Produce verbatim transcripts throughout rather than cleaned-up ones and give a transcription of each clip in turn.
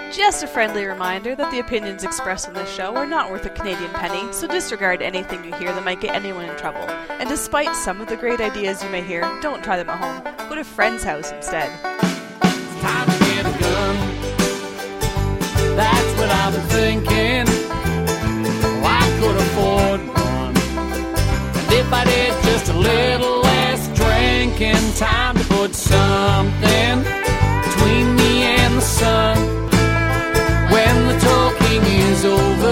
Just a friendly reminder that the opinions expressed on this show are not worth a Canadian penny, so disregard anything you hear that might get anyone in trouble. And despite some of the great ideas you may hear, don't try them at home. Go to a friend's house instead. It's time to get a gun. That's what I've been thinking. Well, I could afford one. And if I did just a little less drinking, time to put something between me and the sun. When the talking is over,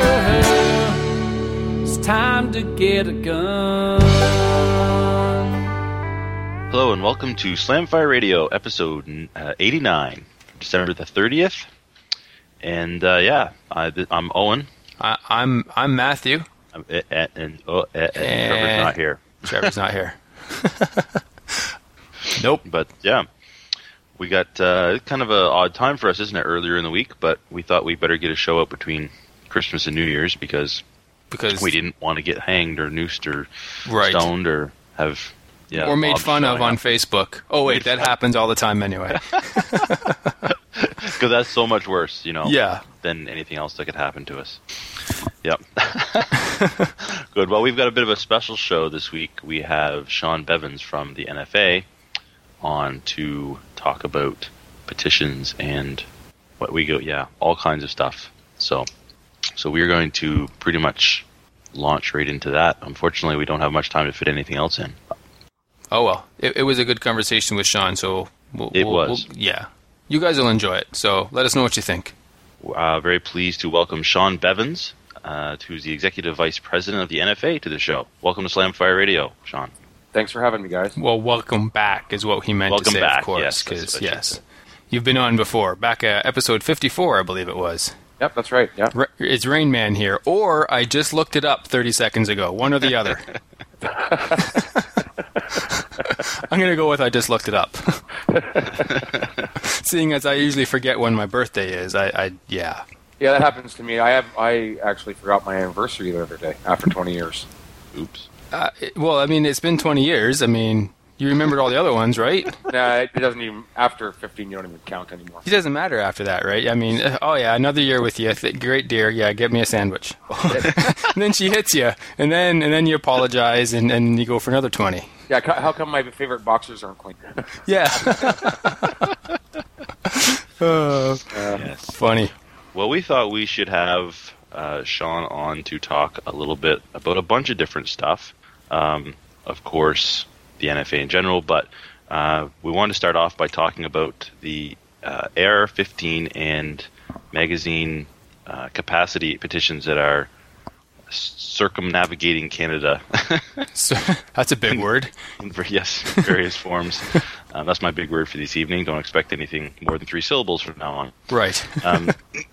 it's time to get a gun. Hello and welcome to Slamfire Radio, episode uh, eighty-nine, December the thirtieth. And uh, yeah, I, I'm Owen. I, I'm I'm Matthew. I'm, uh, uh, and uh, uh, uh, Trevor's not here. Trevor's not here. Nope. But yeah. We got uh, kind of an odd time for us, isn't it, earlier in the week, but we thought we better get a show out between Christmas and New Year's because, because we didn't want to get hanged or noosed or right. stoned or have... Yeah, or made fun of on up. Facebook. Oh, wait, that happens all the time anyway. Because that's so much worse, you know, yeah. than anything else that could happen to us. Yep. Good. Well, we've got a bit of a special show this week. We have Sean Bevins from the N F A on to talk about petitions and what we go, yeah, all kinds of stuff. So, so we're going to pretty much launch right into that. Unfortunately, we don't have much time to fit anything else in. Oh well, it, it was a good conversation with Sean. So we'll, it we'll, was, we'll, yeah. You guys will enjoy it. So let us know what you think. Uh, very pleased to welcome Sean Bevins, uh, who's the executive vice president of the N F A, to the show. Welcome to Slamfire Radio, Sean. Thanks for having me, guys. Well, welcome back is what he meant welcome to say, back. of course. Yes, because yes, you've been on before. Back at episode fifty-four, I believe it was. Yep, that's right. Yeah, Ra- it's Rain Man here, or I just looked it up thirty seconds ago. One or the other. I'm going to go with I just looked it up. Seeing as I usually forget when my birthday is, I, I yeah. Yeah, that happens to me. I have I actually forgot my anniversary the other day after twenty years. Oops. Uh, it, well, I mean, it's been twenty years. I mean, you remembered all the other ones, right? Nah, it doesn't even, after fifteen, you don't even count anymore. It doesn't matter after that, right? I mean, oh yeah, another year with you. Th- great, dear. Yeah, get me a sandwich. And then she hits you, and then and then you apologize, and, and you go for another twenty. Yeah, how come my favorite boxers aren't clean? Yeah. Oh, uh, yes. Funny. Well, we thought we should have uh, Sean on to talk a little bit about a bunch of different stuff. Um, of course, the N F A in general, but uh, we want to start off by talking about the uh, A R fifteen and magazine uh, capacity petitions that are circumnavigating Canada. So, that's a big word. Yes, various forms. Um, that's my big word for this evening. Don't expect anything more than three syllables from now on. Right. Um,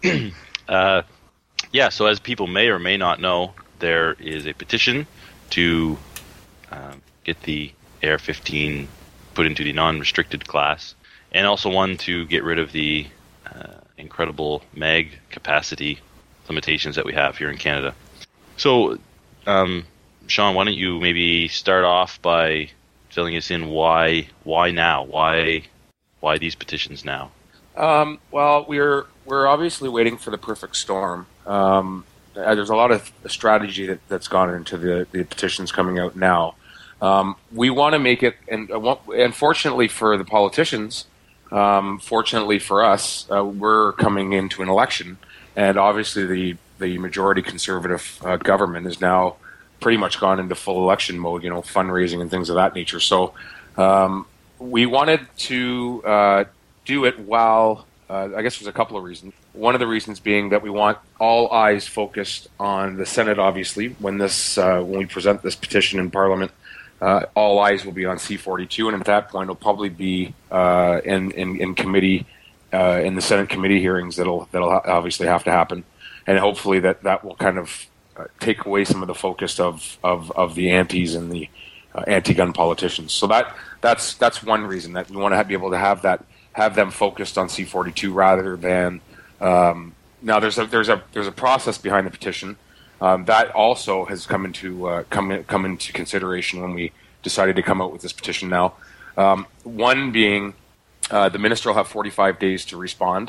uh, yeah, so as people may or may not know, there is a petition to um, get the A R fifteen put into the non-restricted class, and also one to get rid of the uh, incredible mag capacity limitations that we have here in Canada. So, um, Sean, why don't you maybe start off by filling us in why why now? Why why these petitions now? Um, well, we're we're obviously waiting for the perfect storm. Um, there's a lot of strategy that, that's gone into the, the petitions coming out now. Um, we want to make it, and uh, unfortunately for the politicians, um, fortunately for us, uh, we're coming into an election, and obviously the the majority conservative uh, government is now pretty much gone into full election mode, you know, fundraising and things of that nature. So um, we wanted to uh, do it while, uh, I guess there's a couple of reasons. One of the reasons being that we want all eyes focused on the Senate, obviously. When this, uh, when we present this petition in Parliament, uh, all eyes will be on C forty-two, and at that point it'll probably be uh, in, in, in committee, uh, in the Senate committee hearings that'll, that'll obviously have to happen. And hopefully that, that will kind of uh, take away some of the focus of, of, of the antis and the uh, anti-gun politicians. So that that's that's one reason that we want to be able to have that have them focused on C forty-two rather than um, now. There's a there's a there's a process behind the petition um, that also has come into uh, come in, come into consideration when we decided to come out with this petition now. Um, one being uh, the minister will have forty-five days to respond.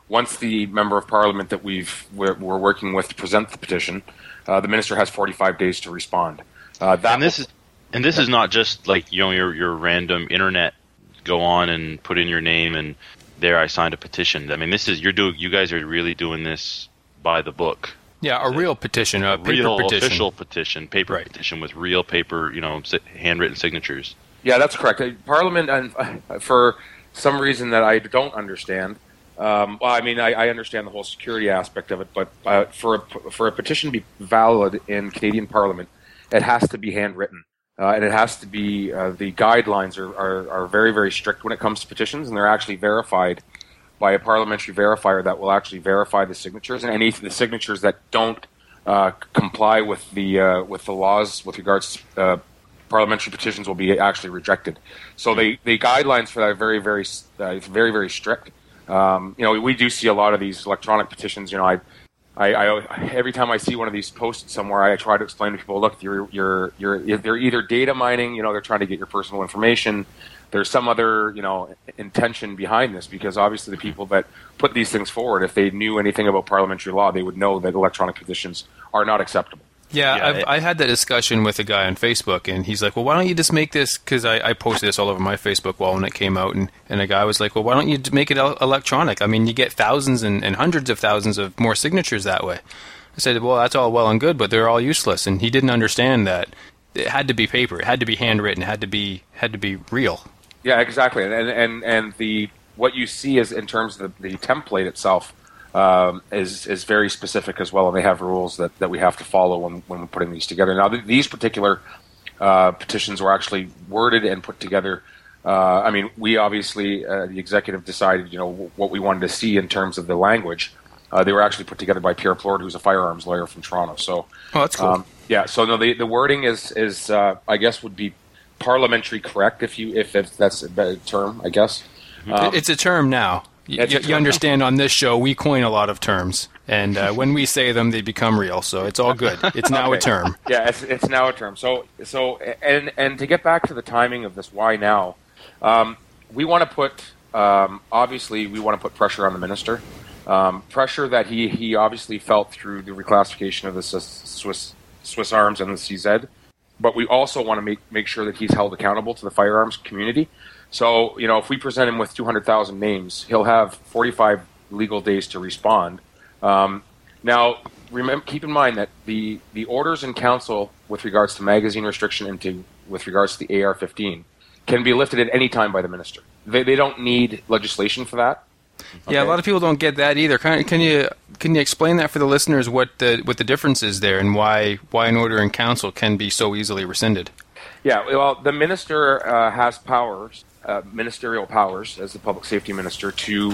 once the member of parliament that we've we're, we're working with to present the petition, uh, the minister has forty-five days to respond. Uh, that and this is and this is not just like you know your your random internet go on and put in your name and there I signed a petition. I mean, this is you're doing you guys are really doing this by the book. Yeah, a real petition, a, a paper real petition. official petition, paper right. petition with real paper, you know, handwritten signatures. Yeah, that's correct. Parliament, and uh, for some reason that I don't understand. Um, well, I mean, I, I understand the whole security aspect of it, but uh, for a, for a petition to be valid in Canadian Parliament, it has to be handwritten, uh, and it has to be. Uh, the guidelines are, are are very very strict when it comes to petitions, and they're actually verified by a parliamentary verifier that will actually verify the signatures, and any of the signatures that don't uh, comply with the uh, with the laws with regards to uh, parliamentary petitions will be actually rejected. So they, the guidelines for that are very, very, uh, very, very strict. Um, you know, we do see a lot of these electronic petitions. You know, I, I, I every time I see one of these posted somewhere, I try to explain to people, look, you're, you're, you're, they're either data mining. You know, they're trying to get your personal information. There's some other, you know, intention behind this, because obviously the people that put these things forward, if they knew anything about parliamentary law, they would know that electronic petitions are not acceptable. Yeah, yeah I've, it, I had that discussion with a guy on Facebook, and he's like, well, why don't you just make this, because I, I posted this all over my Facebook wall when it came out, and, and a guy was like, well, why don't you make it electronic? I mean, you get thousands and, and hundreds of thousands of more signatures that way. I said, well, that's all well and good, but they're all useless, and he didn't understand that it had to be paper, it had to be handwritten, it had to be had to be real. Yeah, exactly, and and and the what you see is in terms of the, the template itself um, is is very specific as well, and they have rules that, that we have to follow when when we're putting these together. Now, th- these particular uh, petitions were actually worded and put together. Uh, I mean, we obviously uh, the executive decided, you know, w- what we wanted to see in terms of the language. Uh, they were actually put together by Pierre Plord, who's a firearms lawyer from Toronto. So, oh, that's cool. Um, yeah, so no, the the wording is is uh, I guess would be parliamentary correct, if you if, if that's a better term, I guess. Um, it's a term now. You, you understand, now. On this show, we coin a lot of terms, and uh, when we say them, they become real. So it's all good. It's now okay. a term. Yeah, it's, it's now a term. So so and and to get back to the timing of this, why now? Um, we want to put um, obviously we want to put pressure on the minister, um, pressure that he he obviously felt through the reclassification of the Swiss Swiss Arms and the C Z. But we also want to make make sure that he's held accountable to the firearms community. So, you know, if we present him with two hundred thousand names, he'll have forty-five legal days to respond. Um, now, remember, keep in mind that the, the orders in council with regards to magazine restriction and to, with regards to the A R fifteen can be lifted at any time by the minister. They, they don't need legislation for that. Okay. Yeah, a lot of people don't get that either. Can, can you can you explain that for the listeners, what the what the difference is there, and why why an order in council can be so easily rescinded? Yeah, well, the minister uh, has powers, uh, ministerial powers, as the public safety minister, to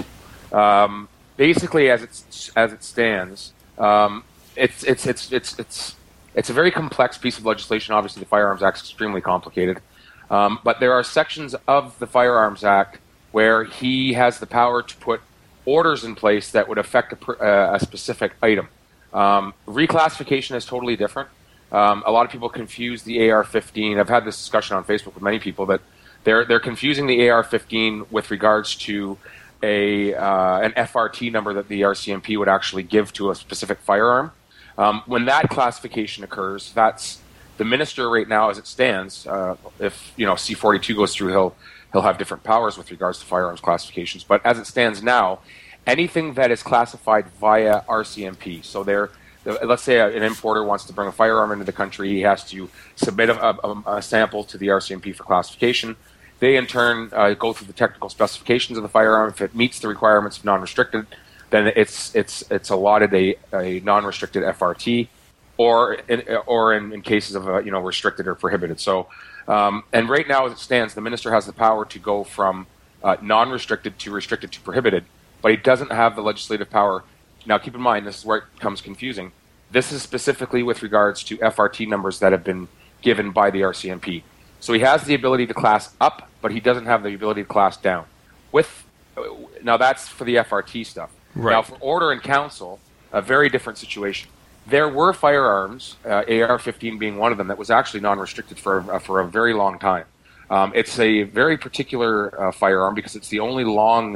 um, basically, as it as it stands, um, it's it's it's it's it's it's a very complex piece of legislation. Obviously, the Firearms Act is extremely complicated, um, but there are sections of the Firearms Act where he has the power to put orders in place that would affect a, uh, a specific item. Um, reclassification is totally different. Um, a lot of people confuse the A R fifteen. I've had this discussion on Facebook with many people that they're they're confusing the A R fifteen with regards to a uh, an F R T number that the R C M P would actually give to a specific firearm. Um, when that classification occurs, that's the minister right now, as it stands. Uh, if you know C forty-two goes through, he'll He'll have different powers with regards to firearms classifications. But as it stands now, anything that is classified via R C M P, so there, let's say an importer wants to bring a firearm into the country, he has to submit a, a, a sample to the R C M P for classification. They, in turn, uh, go through the technical specifications of the firearm. If it meets the requirements of non-restricted, then it's it's it's allotted a, a non-restricted F R T, or in, or in, in cases of uh, you know restricted or prohibited. So. Um, and right now, as it stands, the minister has the power to go from uh, non-restricted to restricted to prohibited, but he doesn't have the legislative power. Now, keep in mind, this is where it becomes confusing. This is specifically with regards to F R T numbers that have been given by the R C M P. So he has the ability to class up, but he doesn't have the ability to class down. With now, that's for the F R T stuff. Right. Now, for order in council, a very different situation. There were firearms, uh, A R fifteen being one of them, that was actually non-restricted for uh, for a very long time. Um, it's a very particular uh, firearm because it's the only long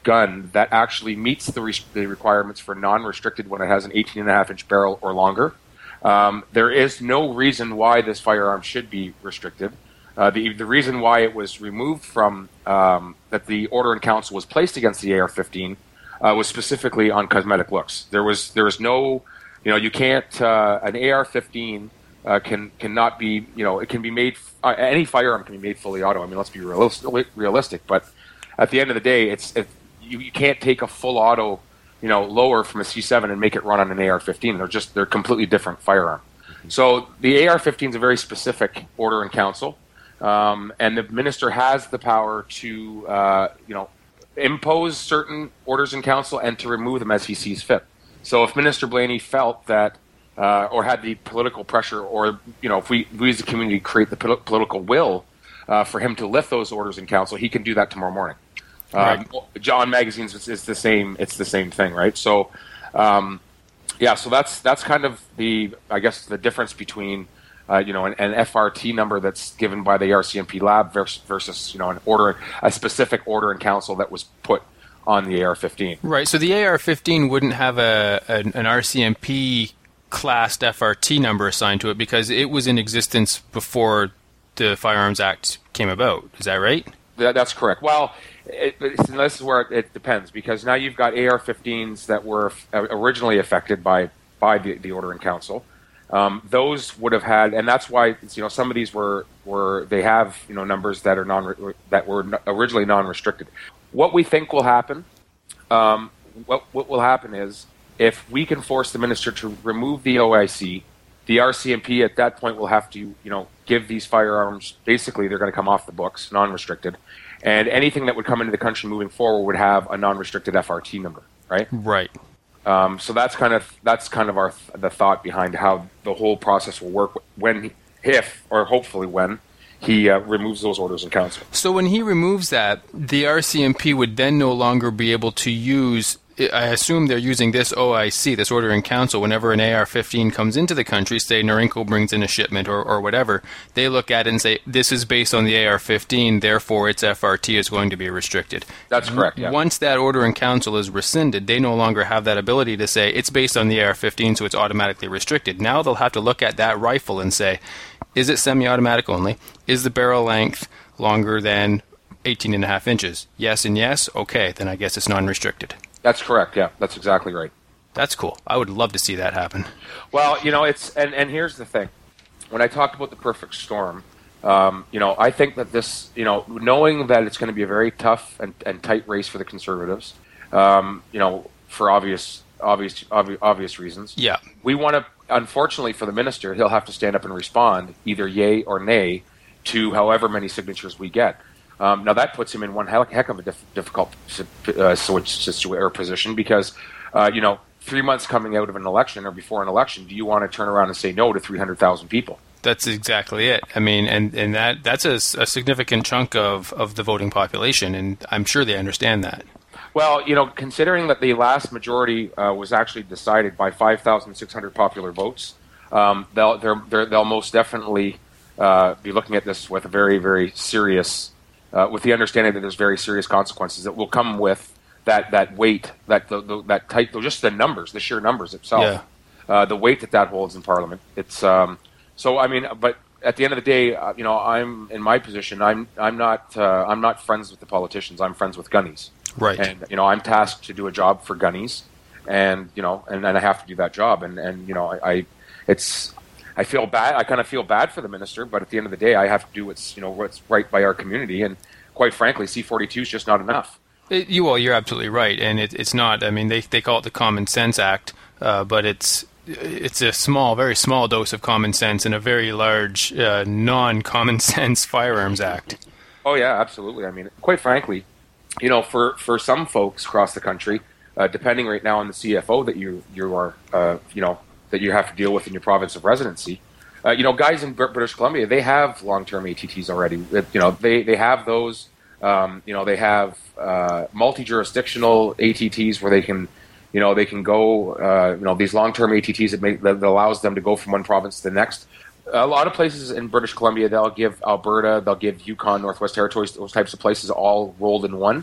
gun that actually meets the, re- the requirements for non-restricted when it has an eighteen and a half inch barrel or longer. Um, there is no reason why this firearm should be restricted. Uh, the, the reason why it was removed from, um, that the order in council was placed against the A R fifteen uh, was specifically on cosmetic looks. There was, there was no, you know, you can't, uh, an A R fifteen uh, can, cannot be, you know, it can be made, uh, any firearm can be made fully auto. I mean, let's be realis- realistic, but at the end of the day, it's, it, you, you can't take a full auto, you know, lower from a C seven and make it run on an A R fifteen. They're just, they're completely different firearm. Mm-hmm. So the A R fifteen is a very specific order in council, um, and the minister has the power to, uh, you know, impose certain orders in council and to remove them as he sees fit. So if Minister Blaney felt that, uh, or had the political pressure, or, you know, if we, we as a community create the pol- political will uh, for him to lift those orders in council, he can do that tomorrow morning. Right. Um, John Magazines is, is the same. It's the same thing, right? So, um, yeah. So that's that's kind of the, I guess, the difference between, uh, you know, an, an F R T number that's given by the R C M P lab versus, versus, you know, an order, a specific order in council that was put on the A R fifteen. Right. So the A R fifteen wouldn't have a an, an R C M P classed F R T number assigned to it because it was in existence before the Firearms Act came about. Is that right? That, that's correct. Well, it, it's, this is where it depends, because now you've got A R fifteens that were originally affected by by the, the order in council. Um, those would have had, and that's why it's, you know, some of these were were they have, you know, numbers that are non that were originally non-restricted. What we think will happen, um, what what will happen is if we can force the minister to remove the O I C, the R C M P at that point will have to, you know, give these firearms, basically they're going to come off the books, non-restricted, and anything that would come into the country moving forward would have a non-restricted F R T number, right? Right. Um, so that's kind of that's kind of our the thought behind how the whole process will work when, if, or hopefully when, he uh, removes those orders in council. So when he removes that, the R C M P would then no longer be able to use, I assume they're using this O I C, this order in council, whenever an A R fifteen comes into the country, say Norinco brings in a shipment or, or whatever, they look at it and say, this is based on the A R fifteen, therefore its F R T is going to be restricted. That's correct, yeah. Once that order in council is rescinded, they no longer have that ability to say, it's based on the A R fifteen, so it's automatically restricted. Now they'll have to look at that rifle and say, is it semi-automatic only? Is the barrel length longer than eighteen and a half inches? Yes and yes? Okay, then I guess it's non-restricted. That's correct, yeah. That's exactly right. That's cool. I would love to see that happen. Well, you know, it's and, and here's the thing. When I talked about the perfect storm, um, you know, I think that this, you know, knowing that it's going to be a very tough and, and tight race for the Conservatives, um, you know, for obvious obvious obvious, obvious reasons. Yeah. We want to, unfortunately for the minister, he'll have to stand up and respond either yay or nay to however many signatures we get. Um, now that puts him in one heck, heck of a diff- difficult uh, situation or position because, uh, you know, three months coming out of an election or before an election, do you want to turn around and say no to three hundred thousand people? That's exactly it. I mean, and, and that that's a, a significant chunk of, of the voting population, and I'm sure they understand that. Well, you know, considering that the last majority uh, was actually decided by five thousand six hundred popular votes, um, they'll they're, they're, they'll most definitely uh, be looking at this with a very, very serious, uh, with the understanding that there's very serious consequences that will come with that, that weight, that the, the, that type, just the numbers, the sheer numbers itself, yeah. uh, the weight that that holds in Parliament. It's um, so. I mean, but at the end of the day, uh, you know, I'm in my position. I'm I'm not uh, I'm not friends with the politicians. I'm friends with gunnies. Right. And, you know, I'm tasked to do a job for gunnies, and, you know, and, and I have to do that job. And, and you know, I, I it's, I feel bad. I kind of feel bad for the minister, but at the end of the day, I have to do what's, you know, what's right by our community. And quite frankly, C forty-two is just not enough. It, you, well, you're absolutely right. And it, it's not, I mean, they, they call it the Common Sense Act, uh, but it's, it's a small, very small dose of common sense in a very large, uh, non-common sense Firearms Act. Oh yeah, absolutely. I mean, quite frankly, you know, for, for some folks across the country, uh, depending right now on the C F O that you you are, uh, you know, that you have to deal with in your province of residency, uh, you know, guys in British Columbia, they have long-term A T Ts already. You know, they, they have those, um, you know, they have uh, multi-jurisdictional A T Ts where they can, you know, they can go, uh, you know, these long-term A T Ts that, make, that allows them to go from one province to the next. A lot of places in British Columbia, they'll give Alberta, they'll give Yukon, Northwest Territories, those types of places all rolled in one.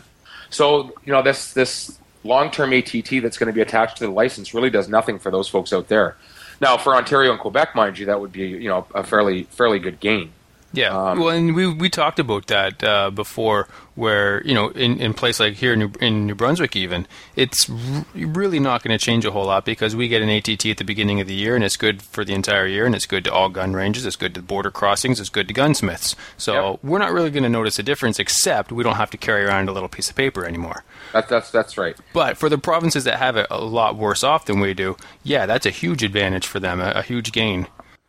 So, you know, this this long-term A T T that's going to be attached to the license really does nothing for those folks out there. Now, for Ontario and Quebec, mind you, that would be, you know, a fairly fairly good gain. Yeah, Um, well, and we we talked about that uh, before, where you know, in in place like here in New, in New Brunswick, even it's r- really not going to change a whole lot because we get an A T T at the beginning of the year, and it's good for the entire year, and it's good to all gun ranges, it's good to border crossings, it's good to gunsmiths. So Yep. we're not really going to notice a difference, except we don't have to carry around a little piece of paper anymore. That, that's that's right. But for the provinces that have it a lot worse off than we do, yeah, that's a huge advantage for them, a, a huge gain.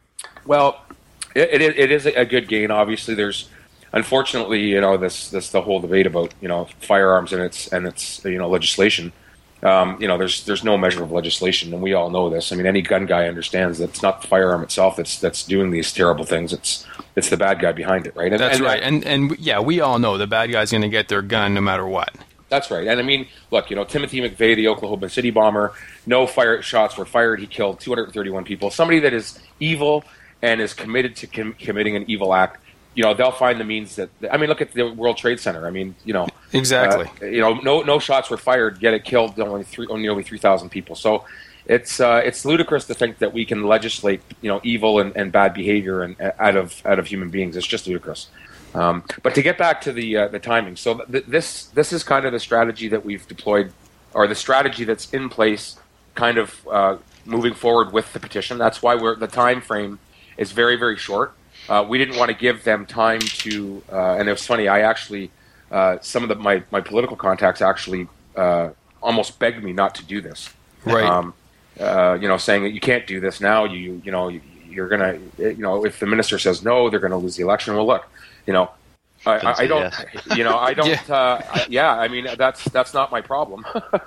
Well, it, it, it is a good gain. Obviously, there's unfortunately, you know, this this the whole debate about, you know, firearms and its and its you know legislation. Um, you know, there's there's no measure of legislation, and we all know this. I mean, any gun guy understands that it's not the firearm itself that's that's doing these terrible things. It's it's the bad guy behind it, right? And, That's and, right, and and yeah, we all know the bad guy's going to get their gun no matter what. That's right. And I mean, look, you know, Timothy McVeigh, the Oklahoma City bomber, no fire shots were fired. He killed two hundred thirty-one people. Somebody that is evil and is committed to com- committing an evil act, you know, they'll find the means that, I mean, look at the World Trade Center. I mean, you know. Exactly. Uh, you know, no no shots were fired, yet it killed only three, only nearly three thousand people. So it's uh, it's ludicrous to think that we can legislate, you know, evil and, and bad behavior and uh, out of out of human beings. It's just ludicrous. Um, but to get back to the uh, the timing, so th- this this is kind of the strategy that we've deployed, or the strategy that's in place, kind of uh, moving forward with the petition. That's why we're the time frame is very very short. Uh, we didn't want to give them time to, uh, and it was funny. I actually uh, some of the, my my political contacts actually uh, almost begged me not to do this. Right. Um, uh, you know, saying that you can't do this now. You you know you, you're gonna you know if the minister says no, they're gonna lose the election. Well, look. You know, I, I, I don't. Yes. You know, I don't. Yeah. Uh, I, yeah, I mean, that's that's not my problem.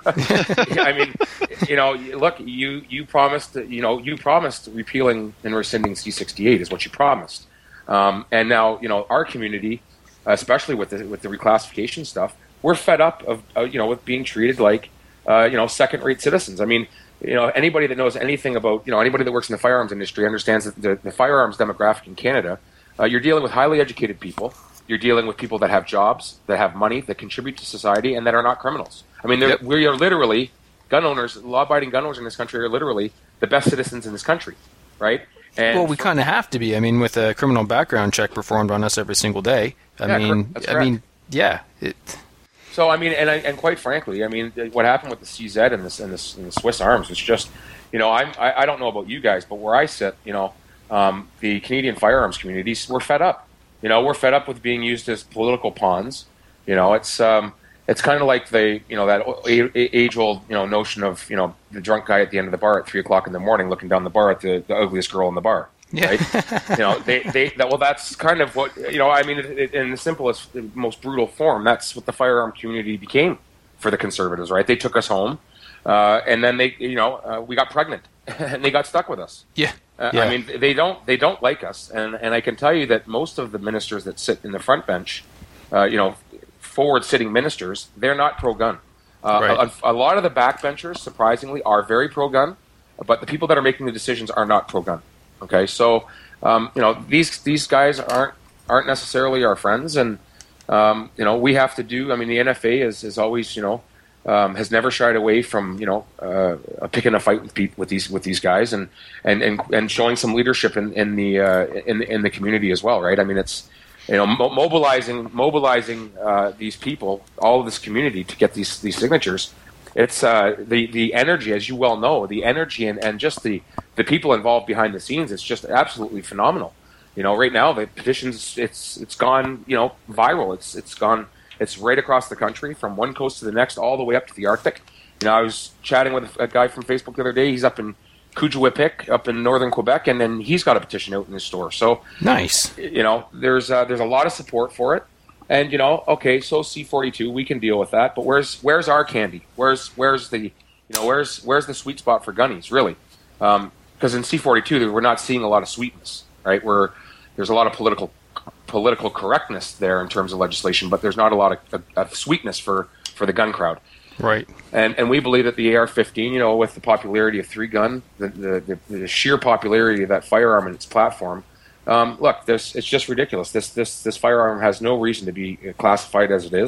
I mean, you know, look, you you promised. You know, you promised repealing and rescinding C sixty-eight is what you promised, um, and now you know our community, especially with the with the reclassification stuff, we're fed up of uh, you know with being treated like uh, you know second-rate citizens. I mean. You know, anybody that knows anything about, you know, anybody that works in the firearms industry understands that the, the firearms demographic in Canada, uh, you're dealing with highly educated people. You're dealing with people that have jobs, that have money, that contribute to society, and that are not criminals. I mean, Yep. we are literally, gun owners, law-abiding gun owners in this country are literally the best citizens in this country, right? And Well, we kind of have to be. I mean, with a criminal background check performed on us every single day. I Yeah, mean, cor- that's I correct. mean, yeah. It, So I mean, and I, and quite frankly, I mean, what happened with the C Z and this and this and the Swiss Arms was just, you know, I'm, I I don't know about you guys, but where I sit, you know, um, the Canadian firearms communities, we're fed up. You know, we're fed up with being used as political pawns. You know, it's um, it's kind of like the you know that age old you know notion of you know the drunk guy at the end of the bar at three o'clock in the morning looking down the bar at the, the ugliest girl in the bar. Yeah. Right? you know, they, they, that, well, that's kind of what, you know, I mean, it, it, in the simplest, most brutal form, that's what the firearm community became for the Conservatives, right? They took us home, uh, and then they, you know, uh, we got pregnant, and they got stuck with us. yeah. Uh, yeah. I mean, they don't, they don't like us, and, and I can tell you that most of the ministers that sit in the front bench, uh, you know, forward-sitting ministers, they're not pro-gun. Uh, Right. a, a lot of the backbenchers, surprisingly, are very pro-gun, but the people that are making the decisions are not pro-gun. Okay, so um, you know these these guys aren't aren't necessarily our friends, and um, you know we have to do. I mean, the N F A is, is always you know um, has never shied away from you know uh, picking a fight with pe- with these with these guys, and and, and, and showing some leadership in in the uh, in in the community as well, right? I mean, it's you know mo- mobilizing mobilizing uh, these people, all of this community to get these these signatures. It's uh, the the energy, as you well know, the energy and, and just the, the people involved behind the scenes. It's just absolutely phenomenal. You know, right now the petitions it's it's gone you know viral. It's it's gone it's right across the country from one coast to the next, all the way up to the Arctic. You know, I was chatting with a guy from Facebook the other day. He's up in Coujawipik, up in northern Quebec, and then he's got a petition out in his store. So Nice. you know, there's uh, there's a lot of support for it. And you know, okay, so C forty-two, we can deal with that. But where's where's our candy? Where's where's the you know where's where's the sweet spot for gunnies really? Because um, in C forty-two, we're not seeing a lot of sweetness, right? We're there's a lot of political political correctness there in terms of legislation, but there's not a lot of, of, of sweetness for, for the gun crowd. Right. And and we believe that the A R fifteen, you know, with the popularity of three gun, the the, the, the sheer popularity of that firearm and its platform. Um, look, this it's just ridiculous. This this this firearm has no reason to be classified as it is.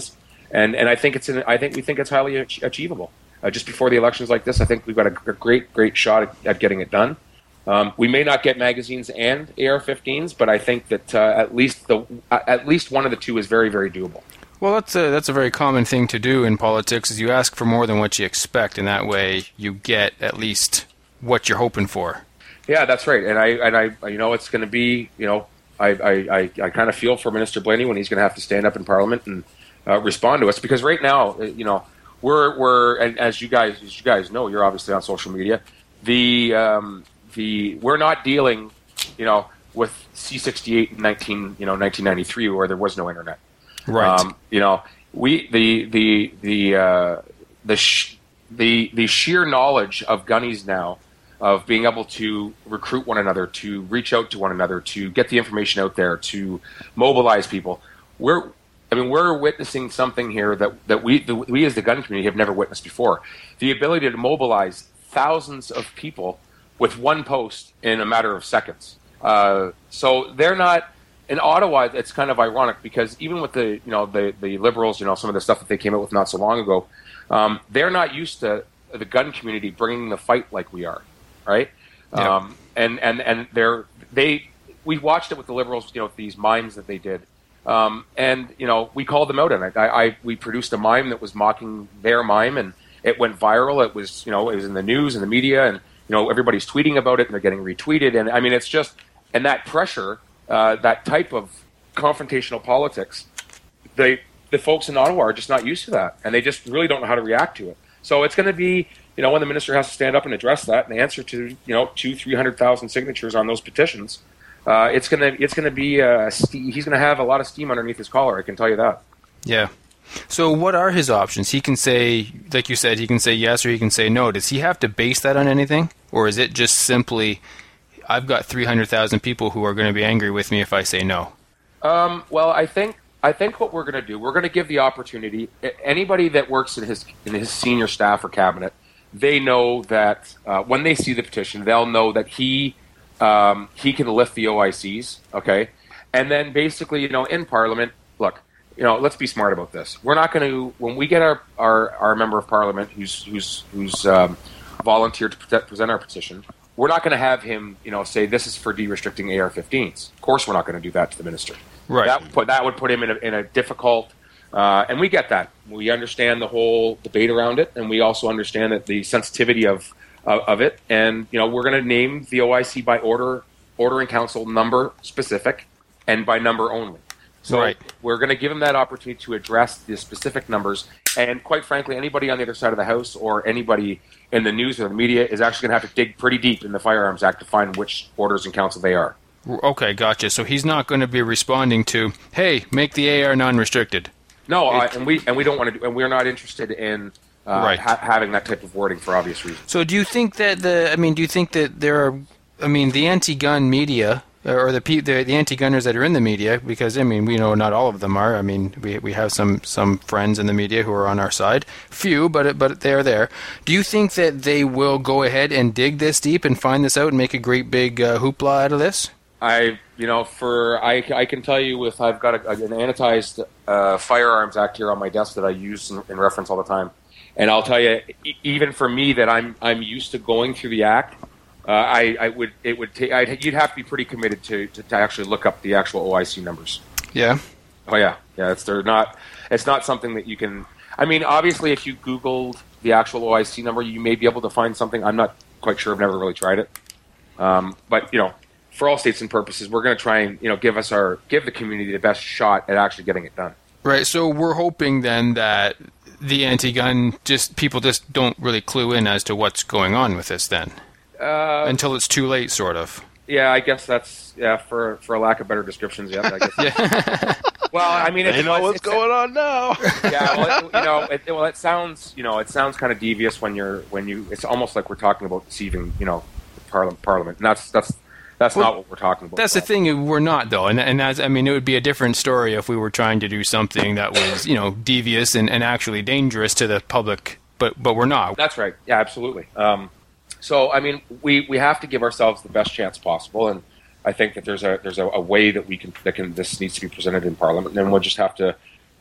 and and I think it's an, I think we think it's highly ach- achievable. Uh, just before the elections like this, I think we've got a, a great great shot at, at getting it done. Um, we may not get magazines and A R fifteens, but I think that uh, at least the uh, at least one of the two is very very doable. Well, that's a that's a very common thing to do in politics. Is you ask for more than what you expect, and that way you get at least what you're hoping for. Yeah, that's right. And I and I you know it's going to be you know I I, I, I kind of feel for Minister Blaney when he's going to have to stand up in Parliament and uh, respond to us, because right now you know we're we're and as you guys as you guys know, you're obviously on social media. The um, the we're not dealing you know with C sixty-eight in nineteen you know nineteen ninety-three where there was no internet. Right. Um, you know, we the the the uh, the sh- the the sheer knowledge of gunnies now, of being able to recruit one another, to reach out to one another, to get the information out there, to mobilize people. We're I mean, we're witnessing something here that that we the, we as the gun community have never witnessed before. The ability to mobilize thousands of people with one post in a matter of seconds. Uh, so they're not. In Ottawa, it's kind of ironic because even with the you know the, the Liberals, you know some of the stuff that they came out with not so long ago, um, they're not used to the gun community bringing the fight like we are, right? Yeah. Um, and and and they're they we watched it with the Liberals, you know, with these mimes that they did, um, and you know we called them out on it. I, I we produced a mime that was mocking their mime, and it went viral. It was you know it was in the news and the media, and you know everybody's tweeting about it, and they're getting retweeted, and I mean it's just and that pressure. Uh, that type of confrontational politics, they, the folks in Ottawa are just not used to that, and they just really don't know how to react to it. So it's going to be, you know, when the minister has to stand up and address that and answer to, you know, two, three hundred thousand signatures on those petitions, uh, it's going to, it's going to be, uh, ste- he's going to have a lot of steam underneath his collar. I can tell you that. Yeah. So what are his options? He can say, like you said, he can say yes or he can say no. Does he have to base that on anything, or is it just simply, I've got three hundred thousand people who are going to be angry with me if I say no? Um, well, I think I think what we're going to do, we're going to give the opportunity. Anybody that works in his in his senior staff or cabinet, they know that uh, when they see the petition, they'll know that he um, he can lift the O I Cs. Okay, and then basically, you know, in Parliament, look, you know, let's be smart about this. We're not going to when we get our, our, our member of Parliament who's who's who's um, volunteered to present our petition. We're not going to have him, you know, say this is for de-restricting A R fifteens. Of course, we're not going to do that to the minister. Right. That would put, that would put him in a, in a difficult, uh, and we get that. We understand the whole debate around it, and we also understand that the sensitivity of uh, of it. And you know, we're going to name the O I C by order, order in council number specific, and by number only. So right. We're going to give him that opportunity to address the specific numbers. And quite frankly, anybody on the other side of the House or anybody in the news or the media is actually going to have to dig pretty deep in the Firearms Act to find which orders in council they are. Okay, gotcha. So he's not going to be responding to, hey, make the A R non-restricted. No, it, I, and we and we don't want to do, and we're not interested in uh, right. ha- having that type of wording for obvious reasons. So do you think that the, I mean, do you think that there are, I mean, the anti-gun media, or the, the the anti-gunners that are in the media, because I mean we know not all of them are. I mean we we have some, some friends in the media who are on our side, few, but but they're there. Do you think that they will go ahead and dig this deep and find this out and make a great big uh, hoopla out of this? I you know for I, I can tell you with I've got a, an annotated uh, Firearms Act here on my desk that I use in, in reference all the time, and I'll tell you e- even for me that I'm I'm used to going through the act. Uh, I, I would. It would take. I'd, you'd have to be pretty committed to, to, to actually look up the actual O I C numbers. Yeah. Oh yeah, yeah. It's they're not. It's not something that you can. I mean, obviously, if you Googled the actual O I C number, you may be able to find something. I'm not quite sure. I've never really tried it. Um, but you know, for all states and purposes, we're going to try and you know give us our give the community the best shot at actually getting it done. Right. So we're hoping then that the anti-gun just people just don't really clue in as to what's going on with this then. Uh, Until it's too late, sort of. Yeah, I guess that's yeah. For for a lack of better descriptions, yeah. I guess. Yeah. Well, I mean, they know what's going on now. Yeah, well, it, you know, it, well, it sounds you know, it sounds kind of devious when you're when you. It's almost like we're talking about deceiving, you know, Parliament. Parliament, and that's that's that's well, not what we're talking about. That's the thing. We're not though, and and that's, I mean, it would be a different story if we were trying to do something that was you know devious and, and actually dangerous to the public, but but we're not. That's right. Yeah, absolutely. Um, So, I mean, we, we have to give ourselves the best chance possible, and I think that there's a there's a, a way that we can that can this needs to be presented in Parliament, and then we'll just have to, you know,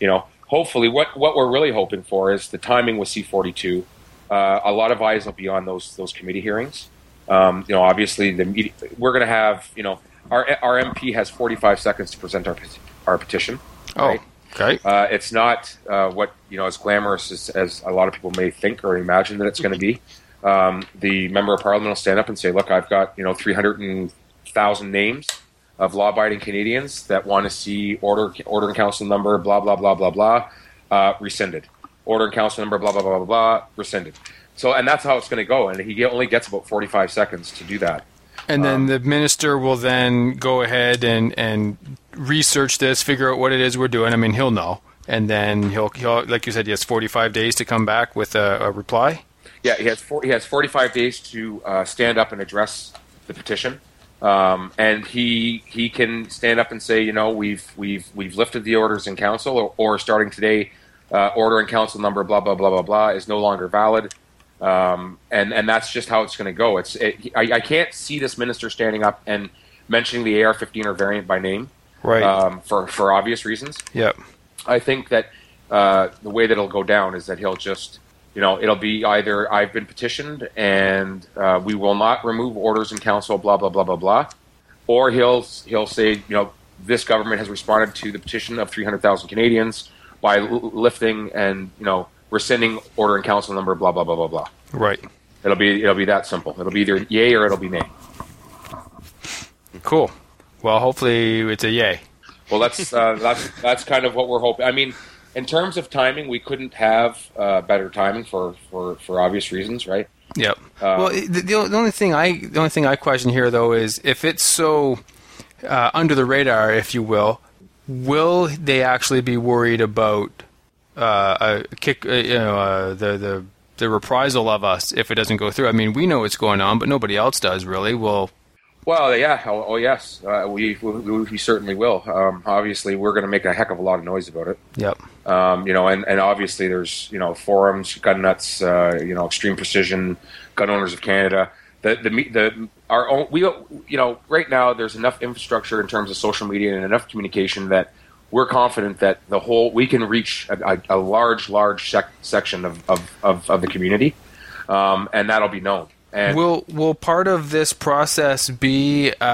hopefully, what what we're really hoping for is the timing with C forty-two. Uh, a lot of eyes will be on those those committee hearings. Um, you know, obviously, the media, we're going to have, you know, our our M P has forty-five seconds to present our our petition. Right? Oh, okay. Uh, it's not uh, what, you know, as glamorous as, as a lot of people may think or imagine that it's going to be. Um, the member of parliament will stand up and say, "Look, I've got, you know, three hundred thousand names of law-abiding Canadians that want to see order order and council number blah blah blah blah blah uh, rescinded. Order and council number blah blah blah blah blah rescinded." So, and that's how it's going to go. And he only gets about forty-five seconds to do that. And then Um, the minister will then go ahead and, and research this, figure out what it is we're doing. I mean, he'll know. And then he'll, he'll like you said, he has forty-five days to come back with a, a reply. Yeah, he has four, he has forty-five days to uh, stand up and address the petition. Um, and he he can stand up and say, you know, we've we've we've lifted the orders in council, or, or starting today, uh, order in council number blah blah blah blah blah is no longer valid. Um, and and that's just how it's going to go. It's it, I, I can't see this minister standing up and mentioning the A R fifteen or variant by name, Right. Um, for for obvious reasons. Yep. I think that uh, the way that it'll go down is that he'll just, you know, it'll be either I've been petitioned and uh, we will not remove orders in council, blah blah blah blah blah, or he'll he'll say, you know, this government has responded to the petition of three hundred thousand Canadians by l- lifting and, you know, rescinding order in council number, blah blah blah blah blah. Right. It'll be it'll be that simple. It'll be either yay or it'll be nay. Cool. Well, hopefully it's a yay. Well, that's uh, that's that's kind of what we're hoping. I mean, in terms of timing, we couldn't have uh, better timing for, for, for obvious reasons, right? Yep. Um, well, the, the only thing I the only thing I question here though is if it's so uh, under the radar, if you will, will they actually be worried about uh, a kick? Uh, you know, uh, the the the reprisal of us if it doesn't go through? I mean, we know what's going on, but nobody else does really. Well. Well, yeah. Oh, oh yes. Uh, we, we we certainly will. Um, obviously, we're going to make a heck of a lot of noise about it. Yep. Um, you know, and, and obviously, there's, you know, forums, gun nuts, uh, you know, Extreme Precision, Gun Owners of Canada. The the the our own we you know right now there's enough infrastructure in terms of social media and enough communication that we're confident that the whole we can reach a, a, a large large sec- section of, of, of, of the community, um, and that'll be known. And will will part of this process be uh,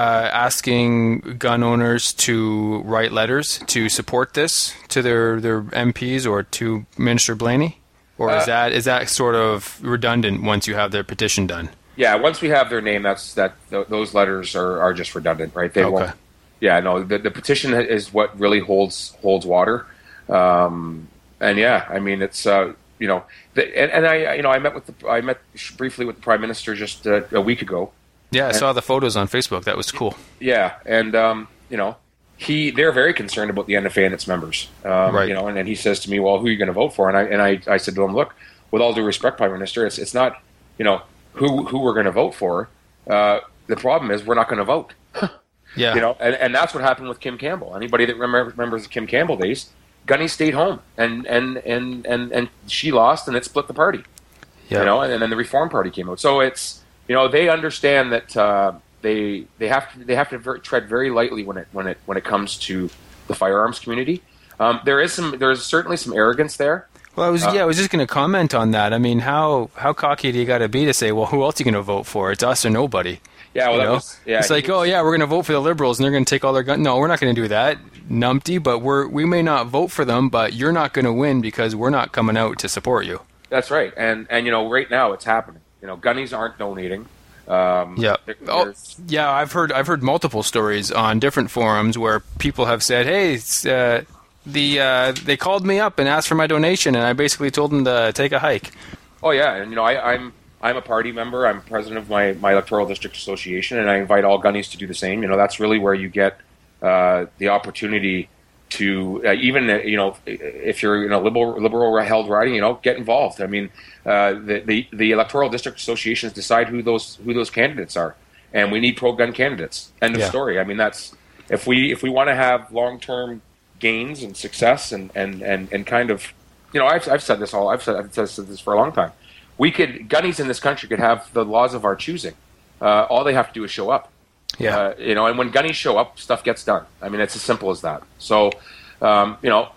asking gun owners to write letters to support this to their, their M Ps or to Minister Blaney, or is Uh, that is that sort of redundant once you have their petition done? Yeah, once we have their name, that's that. Th- those letters are, are just redundant, right? They Okay. won't. Yeah, no. The, the petition is what really holds holds water, um, and yeah, I mean it's uh, you know, the, and, and I you know I met with the I met briefly with the Prime Minister just uh, a week ago. Yeah, I And- saw the photos on Facebook. That was cool. Yeah, and um, you know, he they're very concerned about the N F A and its members. Um, Right. You know, and, and he says to me, "Well, who are you going to vote for?" And I and I, I said to him, "Look, with all due respect, Prime Minister, it's it's not you know who who we're going to vote for. Uh, the problem is we're not going to vote." Yeah. You know, and, and that's what happened with Kim Campbell. Anybody that remember, remembers the Kim Campbell days, Gunny stayed home, and and, and, and and she lost, and it split the party. Yeah. You know, and, and then the Reform Party came out. So it's you know they understand that uh, they they have to they have to ver- tread very lightly when it when it when it comes to the firearms community. Um, there is some there is certainly some arrogance there. Well, I was Uh, yeah, I was just going to comment on that. I mean, how how cocky do you got to be to say, well, who else are you going to vote for? It's us or nobody. Yeah, well, You that know? was yeah. it's like, he oh was- yeah, we're going to vote for the Liberals and they're going to take all their guns. No, we're not going to do that, numpty. But we're we may not vote for them, but you're not going to win because we're not coming out to support you. That's right, and and you know right now it's happening. You know, gunnies aren't donating. Um, Yeah. there- Oh, there's- yeah. I've heard I've heard multiple stories on different forums where people have said, "Hey, it's, uh, the uh, they called me up and asked for my donation, and I basically told them to take a hike." Oh yeah, and you know I, I'm I'm a party member. I'm president of my, my electoral district association, and I invite all gunnies to do the same. You know that's really where you get uh, the opportunity to uh, even uh, you know if you're in a liberal liberal held riding, you know get involved. I mean uh, the, the the electoral district associations decide who those who those candidates are, and we need pro gun candidates. End of Yeah. story. I mean that's if we if we want to have long term gains and success and, and, and, and kind of you know I've I've said this all I've said I've said this for a long time. We could gunnies in this country could have the laws of our choosing. Uh, all they have to do is show up. Yeah. Uh, you know, and when gunnies show up, stuff gets done. I mean, it's as simple as that. So, Um, you know,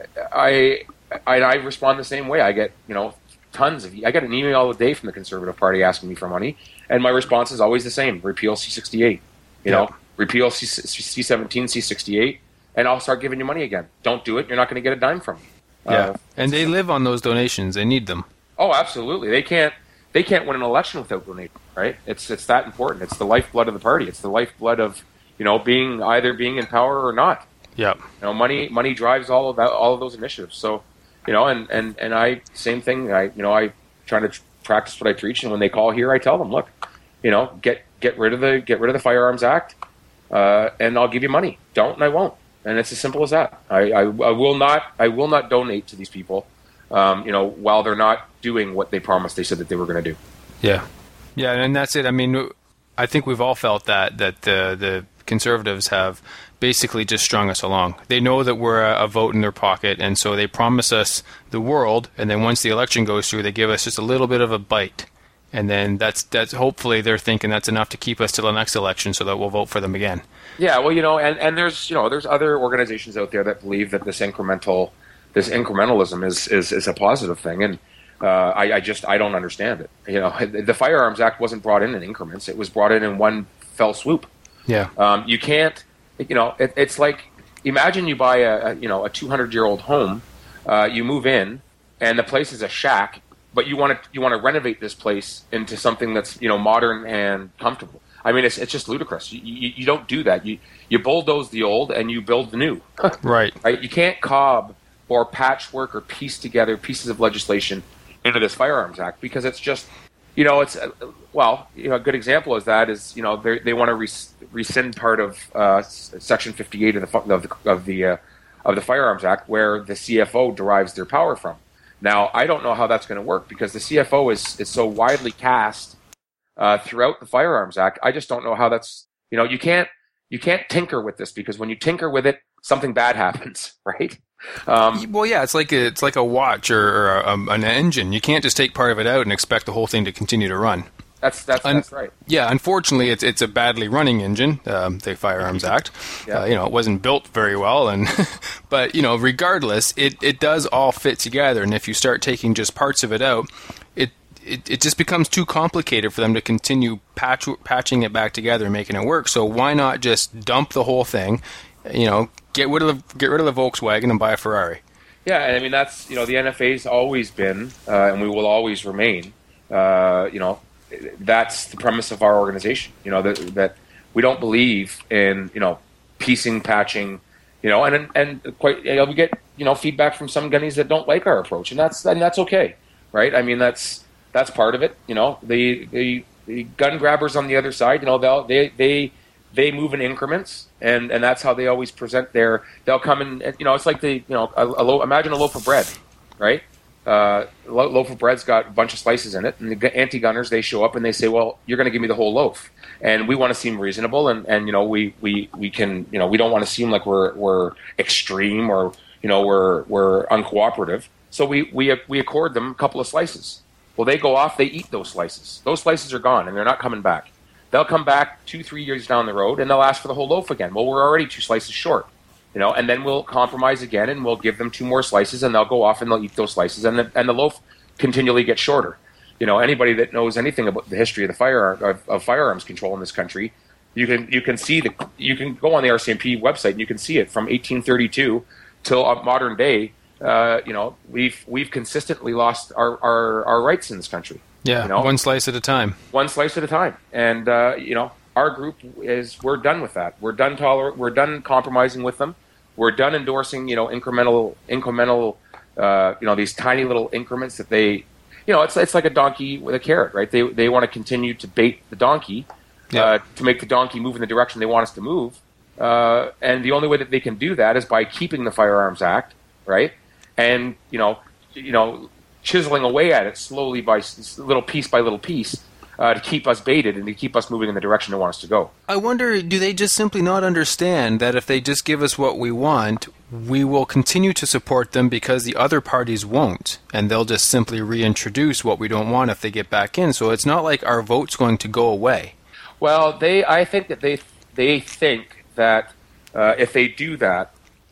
I, I I respond the same way. I get you know tons of I get an email a day from the Conservative Party asking me for money, and my response is always the same: repeal C sixty-eight. You know, Yeah. repeal C, C seventeen, C sixty-eight, and I'll start giving you money again. Don't do it; you're not going to get a dime from me. Yeah, Uh, and they live on those donations. They need them. Oh, absolutely. They can't. They can't win an election without donating. Right? It's it's that important. It's the lifeblood of the party. It's the lifeblood of you know being either being in power or not. Yep. You know, money money drives all of that, all of those initiatives. So, you know, and, and, and I same thing. I you know I try to tr- practice what I preach, and when they call here, I tell them, look, you know, get get rid of the get rid of the Firearms Act, uh, and I'll give you money. Don't, and I won't. And it's as simple as that. I, I, I will not I will not donate to these people, um, you know, while they're not doing what they promised they said that they were going to do. Yeah. Yeah, and that's it. I mean, I think we've all felt that that the the Conservatives have basically just strung us along. They know that we're a, a vote in their pocket, and so they promise us the world, and then once the election goes through, they give us just a little bit of a bite. And then that's that's hopefully they're thinking that's enough to keep us till the next election so that we'll vote for them again. Yeah, well, you know, and, and there's you know there's other organizations out there that believe that this incremental this incrementalism is is, is a positive thing, and uh, I, I just I don't understand it. You know, the Firearms Act wasn't brought in in increments; it was brought in in one fell swoop. Yeah. Um, you can't, you know, it, it's like imagine you buy a, a you know a two hundred year old home, uh, you move in, and the place is a shack, but you want to you want to renovate this place into something that's you know modern and comfortable. I mean, it's it's just ludicrous. You, you, you don't do that. You you bulldoze the old and you build the new. Right. Right. You can't cob or patchwork or piece together pieces of legislation into this Firearms Act because it's just. You know, it's uh, well. You know, a good example is that is you know they they want to res- rescind part of uh, Section fifty-eight of the of the of the, uh, of the Firearms Act, where the C F O derives their power from. Now, I don't know how that's going to work because the C F O is is so widely cast uh, throughout the Firearms Act. I just don't know how that's you know you can't you can't tinker with this because when you tinker with it, something bad happens, right? Um, Well, yeah, it's like a, it's like a watch or, or a, um, an engine. You can't just take part of it out and expect the whole thing to continue to run. that's that's Un- that's right. Yeah, unfortunately, it's it's a badly running engine, um, the Firearms Act. Yeah. Uh, you know, it wasn't built very well, and but you know, regardless, it, it does all fit together. And if you start taking just parts of it out, it it, it just becomes too complicated for them to continue patch, patching it back together and making it work. So why not just dump the whole thing? You know, get rid of the get rid of the Volkswagen and buy a Ferrari. Yeah, and I mean that's you know the N F A's always been, uh, and we will always remain. Uh, you know, that's the premise of our organization. You know that that we don't believe in you know piecing, patching. You know, and and quite you know, we get you know feedback from some gunnies that don't like our approach, and that's and that's okay, right? I mean that's that's part of it. You know, the the, the gun grabbers on the other side, you know, they'll they they. They move in increments, and, and that's how they always present their. They'll come in, you know. It's like the, you know, a, a lo, imagine a loaf of bread, right? Uh, a lo, loaf of bread's got a bunch of slices in it, and the anti-gunners they show up and they say, "Well, you're going to give me the whole loaf," and we want to seem reasonable, and, and you know, we, we, we can, you know, we don't want to seem like we're we're extreme or you know we're we're uncooperative, so we we we accord them a couple of slices. Well, they go off, they eat those slices. Those slices are gone, and they're not coming back. They'll come back two, three years down the road, and they'll ask for the whole loaf again. Well, we're already two slices short, you know. And then we'll compromise again, and we'll give them two more slices, and they'll go off and they'll eat those slices, and the, and the loaf continually gets shorter. You know, anybody that knows anything about the history of the firearm of, of firearms control in this country, you can you can see the you can go on the R C M P website and you can see it from eighteen thirty-two till modern day. Uh, you know, we've we've consistently lost our, our, our rights in this country. Yeah, you know? one slice at a time. One slice at a time, and uh, you know, our group is we're done with that. We're done toler- We're done compromising with them. We're done endorsing, you know, incremental, incremental, uh, you know, these tiny little increments that they, you know, it's it's like a donkey with a carrot, right? They they want to continue to bait the donkey Yeah. uh, to make the donkey move in the direction they want us to move, uh, and the only way that they can do that is by keeping the Firearms Act, right? And you know, you know. chiseling away at it slowly by little piece by little piece uh, to keep us baited and to keep us moving in the direction they want us to go. I wonder, do they just simply not understand that if they just give us what we want, we will continue to support them because the other parties won't, and they'll just simply reintroduce what we don't want if they get back in. So it's not like our vote's going to go away. Well, they, I think that they they think that uh, if they do that,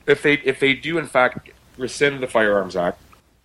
if they if they do in fact rescind the Firearms Act,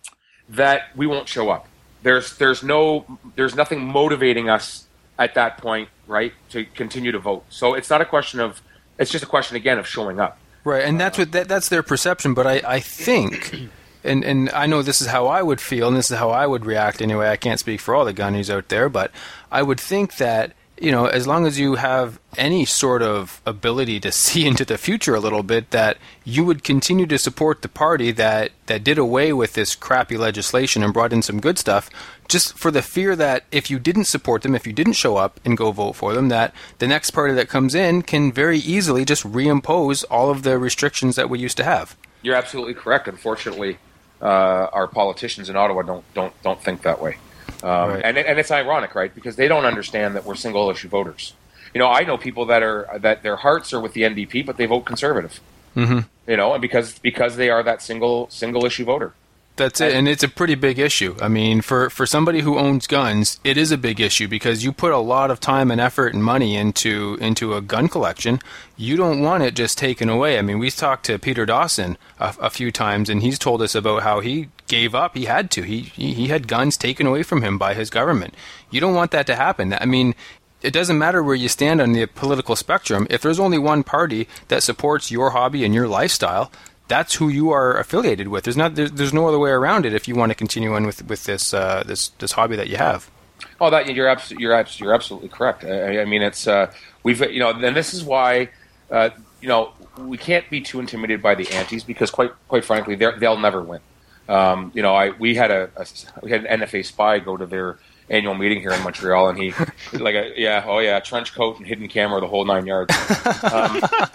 that we won't show up. There's there's no there's nothing motivating us at that point, right, to continue to vote. So it's not a question of it's just a question again of showing up. Right, and that's what that, that's their perception. But I, I think, and and I know this is how I would feel, and this is how I would react anyway. I can't speak for all the gunnies out there, but I would think that, you know, as long as you have any sort of ability to see into the future a little bit, that you would continue to support the party that, that did away with this crappy legislation and brought in some good stuff, just for the fear that if you didn't support them, if you didn't show up and go vote for them, that the next party that comes in can very easily just reimpose all of the restrictions that we used to have. You're absolutely correct. Unfortunately, uh, our politicians in Ottawa don't don't don't think that way. Um, Right. and and it's ironic, right? Because they don't understand that we're single issue voters. You know, I know people that are that their hearts are with the N D P, but they vote Conservative. Mm-hmm. You know, and because because they are that single single issue voter. That's it, and it's a pretty big issue. I mean, for, for somebody who owns guns, it is a big issue because you put a lot of time and effort and money into into a gun collection. You don't want it just taken away. I mean, we've talked to Peter Dawson a, a few times, and he's told us about how he gave up. He had to. He, he he had guns taken away from him by his government. You don't want that to happen. I mean, it doesn't matter where you stand on the political spectrum. If there's only one party that supports your hobby and your lifestyle, that's who you are affiliated with. There's not. There's, there's no other way around it if you want to continue on with with this uh, this this hobby that you have. Oh, that you're absolutely you're absolutely you're absolutely correct. I, I mean, it's uh, we've you know, and this is why uh, you know we can't be too intimidated by the antis because quite quite frankly, they they'll never win. Um, you know, I we had a, a we had an N F A spy go to their annual meeting here in Montreal, and he like a yeah oh yeah trench coat and hidden camera the whole nine yards. Um,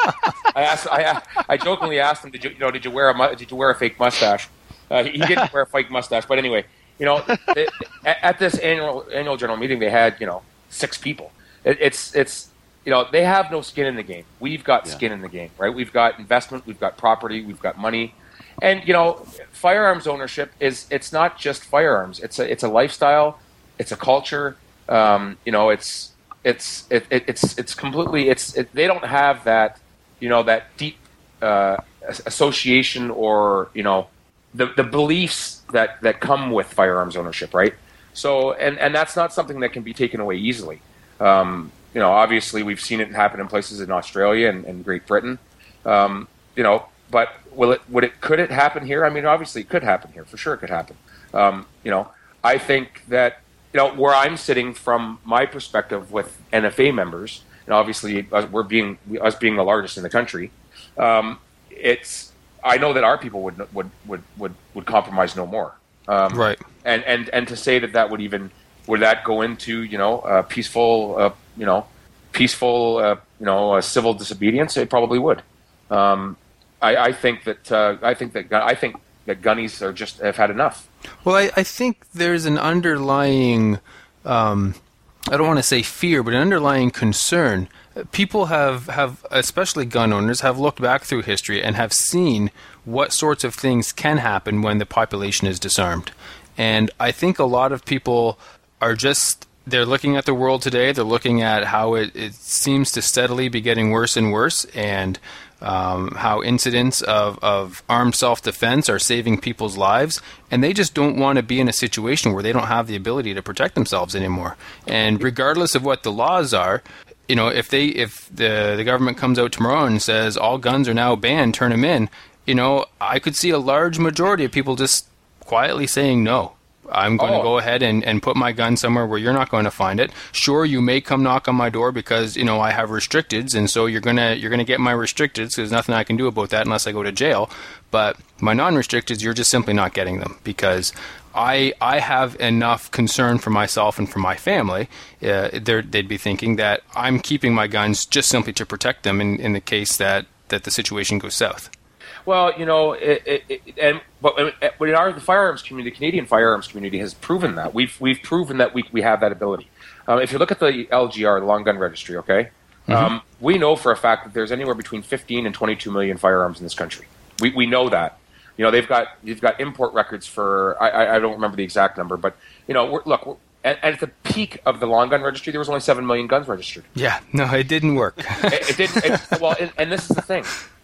I asked I I jokingly asked him, did you you know did you wear a mu- did you wear a fake mustache? Uh, he, he didn't wear a fake mustache, but anyway, you know, it, at, at this annual annual general meeting they had you know six people. It, it's it's you know they have no skin in the game. We've got Yeah. skin in the game, right? We've got investment, we've got property, we've got money. And you know, firearms ownership is it's not just firearms. It's a it's a lifestyle, it's a culture. Um, you know, it's it's it, it, it's it's completely it's it, they don't have that you know that deep uh, association or you know the the beliefs that, that come with firearms ownership, right? So and, and that's not something that can be taken away easily. Um, you know, obviously we've seen it happen in places in Australia and, and Great Britain. Um, you know. But will it? Would it? Could it happen here? I mean, obviously, it could happen here. For sure, it could happen. Um, you know, I think that you know where I'm sitting from my perspective with N F A members, and obviously us, we're being us being the largest in the country. Um, it's I know that our people would would would would, would compromise no more. Um, Right. And and and to say that that would even would that go into you know uh, peaceful uh, you know peaceful uh, you know uh, civil disobedience? It probably would. Um, I, I think that uh, I think that I think that gunnies are just have had enough. Well, I, I think there's an underlying, um, I don't want to say fear, but an underlying concern. People have, have, especially gun owners, have looked back through history and have seen what sorts of things can happen when the population is disarmed. And I think a lot of people are just, they're looking at the world today, they're looking at how it, it seems to steadily be getting worse and worse, and Um, how incidents of, of armed self-defense are saving people's lives, and they just don't want to be in a situation where they don't have the ability to protect themselves anymore. And regardless of what the laws are, you know, if they if the the government comes out tomorrow and says all guns are now banned, turn them in, you know, I could see a large majority of people just quietly saying no. I'm going Oh. to go ahead and, and put my gun somewhere where you're not going to find it. Sure, you may come knock on my door because, you know, I have restricteds, and so you're gonna you're gonna get my restricteds. So there's nothing I can do about that unless I go to jail. But my non-restricteds, you're just simply not getting them because I I have enough concern for myself and for my family. Uh, they'd be thinking that I'm keeping my guns just simply to protect them in, in the case that, that the situation goes south. Well, you know, it, it, it, and but but in our the firearms community, the Canadian firearms community has proven that we've we've proven that we we have that ability. Um, if you look at the L G R, the Long Gun Registry, okay, mm-hmm. um, we know for a fact that there's anywhere between fifteen and twenty-two million firearms in this country. We we know that. You know, they've got they've got import records for I I don't remember the exact number, but you know, we're, look. We're, And, and at the peak of the Long Gun Registry, there was only seven million guns registered. Yeah, no, it didn't work. it, it didn't. It, well, and, and this is the thing.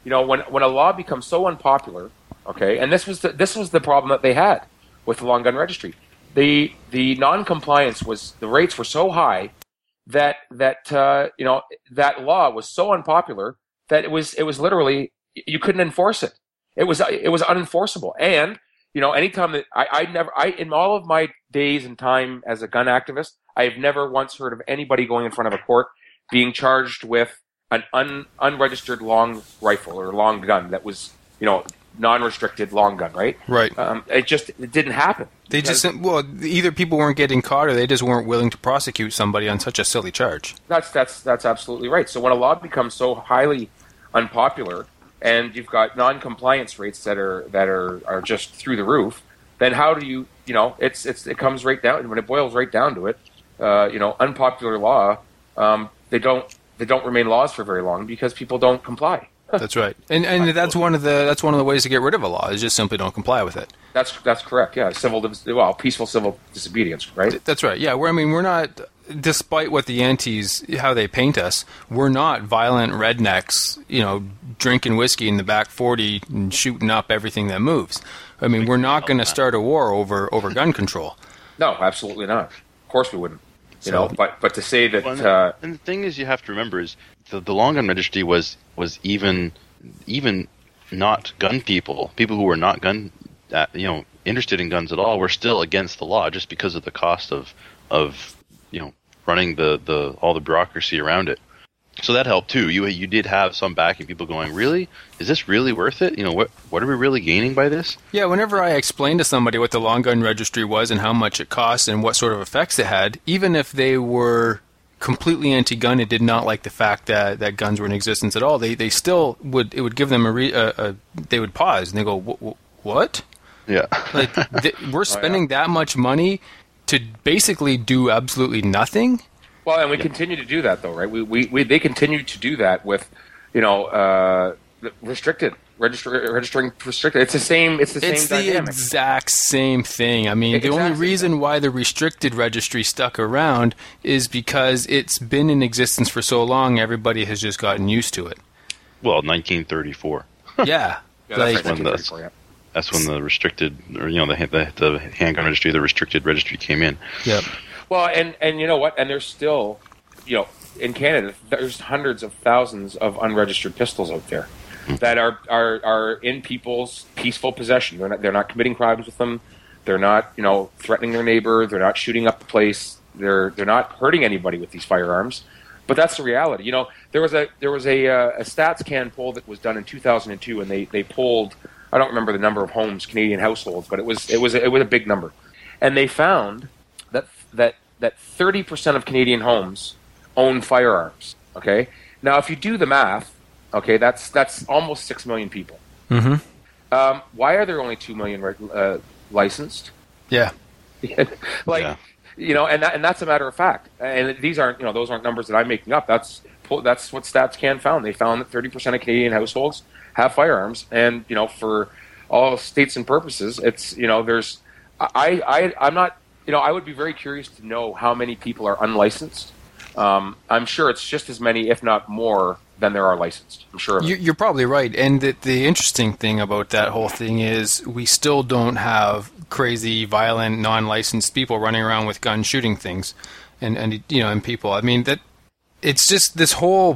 you know, when when a law becomes so unpopular, okay, and this was the, this was the problem that they had with the long gun registry. The the non-compliance was, the rates were so high that that uh, you know, that law was so unpopular that it was it was literally, you couldn't enforce it. It was it was unenforceable. And you know, anytime that I I never I in all of my days and time as a gun activist, I have never once heard of anybody going in front of a court being charged with an un, unregistered long rifle or long gun that was, you know, non-restricted long gun, right? Right. Um, it just it didn't happen. They just, well, either people weren't getting caught or they just weren't willing to prosecute somebody on such a silly charge. That's that's that's absolutely right. So when a law becomes so highly unpopular and you've got non-compliance rates that are that are, are just through the roof, then how do you, you know, it's it's it comes right down, when it boils right down to it, uh, you know, unpopular law, um, they don't they don't remain laws for very long because people don't comply. That's right, and and that's one of the that's one of the ways to get rid of a law is just simply don't comply with it. That's that's correct. Yeah, civil well, peaceful civil disobedience, right? That's right. Yeah, we're, I mean, we're not, despite what the antis how they paint us, we're not violent rednecks, you know, drinking whiskey in the back forty and shooting up everything that moves. I mean, we're not going to start a war over over gun control. No, absolutely not. Of course we wouldn't. You So- know, but but to say that. Well, and, Uh, and the thing is, you have to remember is the, the long gun registry was was even even not gun people, people who were not gun, uh, you know, interested in guns at all, were still against the law just because of the cost of of you know running the, the all the bureaucracy around it. So that helped too. You you did have some backing, people going, really? Is this really worth it? You know, what what are we really gaining by this? Yeah, whenever I explained to somebody what the long gun registry was and how much it cost and what sort of effects it had, even if they were completely anti-gun and did not like the fact that, that guns were in existence at all, they, they still would, it would give them a, re, a, a they would pause and they go, "Wh- wh- what? Yeah. Like, th- we're spending that much money to basically do absolutely nothing? Well, and we continue to do that, though, right? We, we, we they continue to do that with, you know, uh, restricted register, registering restricted. It's the same. It's the It's same the dynamic. exact same thing. I mean, the only Exactly. reason why the restricted registry stuck around is because it's been in existence for so long, everybody has just gotten used to it. Well, nineteen thirty-four. Yeah. Yeah, that's like, right, when that's- nineteen thirty-four, yeah. That's when the restricted, or you know, the the, the handgun registry, the restricted registry came in. yep. Well, and, and you know what? And there's still, you know, in Canada, there's hundreds of thousands of unregistered pistols out there that are, are, are in people's peaceful possession. They're not, they're not committing crimes with them. They're not, you know, threatening their neighbor. They're not shooting up the place. They're they're not hurting anybody with these firearms. But that's the reality. You know, there was a there was a, uh, a StatsCan poll that was done in two thousand two, and they, they polled, I don't remember the number of homes, Canadian households, but it was it was it was a big number, and they found that that that thirty percent of Canadian homes own firearms. Okay, now if you do the math, okay, that's that's almost six million people. Mm-hmm. Um, why are there only two million reg- uh, licensed? Yeah. like, Yeah. you know, and that, and that's a matter of fact. And these aren't, you know, those aren't numbers that I'm making up. That's that's what StatsCan found. They found that thirty percent of Canadian households have firearms, and you know, for all states and purposes, it's, you know, there's, I, I, I'm not, you know, I would be very curious to know how many people are unlicensed. Um, I'm sure it's just as many, if not more, than there are licensed. I'm sure of it. You- You're probably right. And the, the interesting thing about that whole thing is we still don't have crazy, violent, non-licensed people running around with guns shooting things, and and you know, and people. I mean, that it's just this whole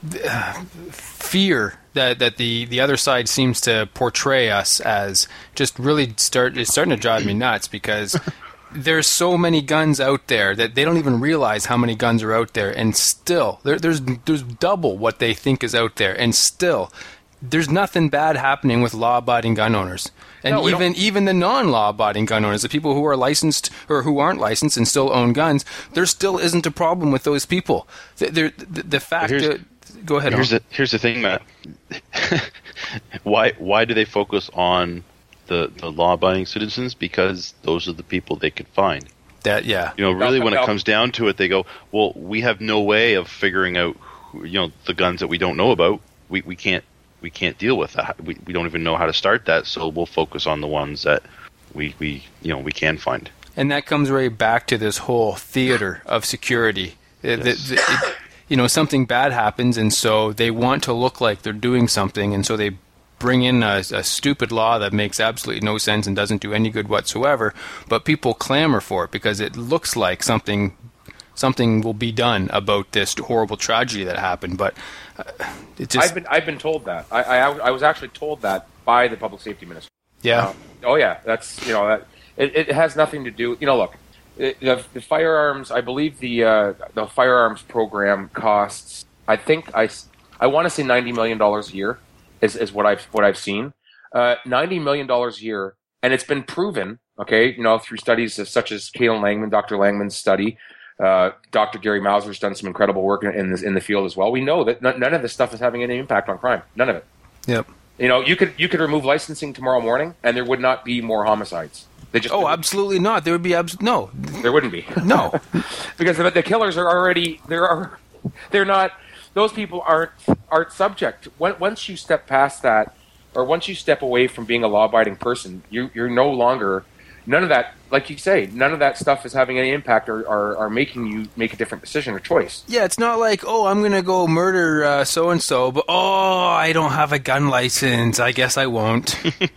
uh, fear that that the the other side seems to portray us as just really start. It's starting to drive me nuts because there's so many guns out there that they don't even realize how many guns are out there, and still there, there's there's double what they think is out there, and still there's nothing bad happening with law-abiding gun owners. And No, we even even the non-law-abiding gun owners, the people who are licensed or who aren't licensed and still own guns, there still isn't a problem with those people. The, the, the, the fact here's- that go ahead. Here's Al. the here's the thing, Matt. why why do they focus on the the law-abiding citizens? Because those are the people they could find. that yeah. You know, really, when it Well- comes down to it, they go, "Well, we have no way of figuring out, who, you know, the guns that we don't know about. We we can't we can't deal with that. We we don't even know how to start that. So we'll focus on the ones that we we you know we can find." And that comes right back to this whole theater of security. Uh, the- Yes. the- it- you know, something bad happens, and so they want to look like they're doing something, and so they bring in a, a stupid law that makes absolutely no sense and doesn't do any good whatsoever, but people clamor for it because it looks like something something will be done about this horrible tragedy that happened. But uh, it just I've been I've been told that. I, I I was actually told that by the public safety minister. yeah. Um, oh yeah, that's you know that it, it has nothing to do. You know, look, it, the, the firearms. I believe the uh, the firearms program costs. I think I I want to say ninety million dollars a year. Is, is what I've what I've seen, uh, ninety million dollars a year, and it's been proven. Okay, you know through studies such as Caitlin Langman, Doctor Langman's study, uh, Doctor Gary Mauser's done some incredible work in this, in the field as well. We know that n- none of this stuff is having any impact on crime. None of it. Yep. You know, you could you could remove licensing tomorrow morning, and there would not be more homicides. They just Oh, absolutely not. There would be abs- no, there wouldn't be no. because the, the killers are already there are they're not. Those people aren't aren't subject. When, once you step past that, or once you step away from being a law-abiding person, you, you're no longer. None of that, like you say, none of that stuff is having any impact or, or, or making you make a different decision or choice. Yeah, it's not like, oh, I'm going to go murder uh, so-and-so, but, oh, I don't have a gun license. I guess I won't.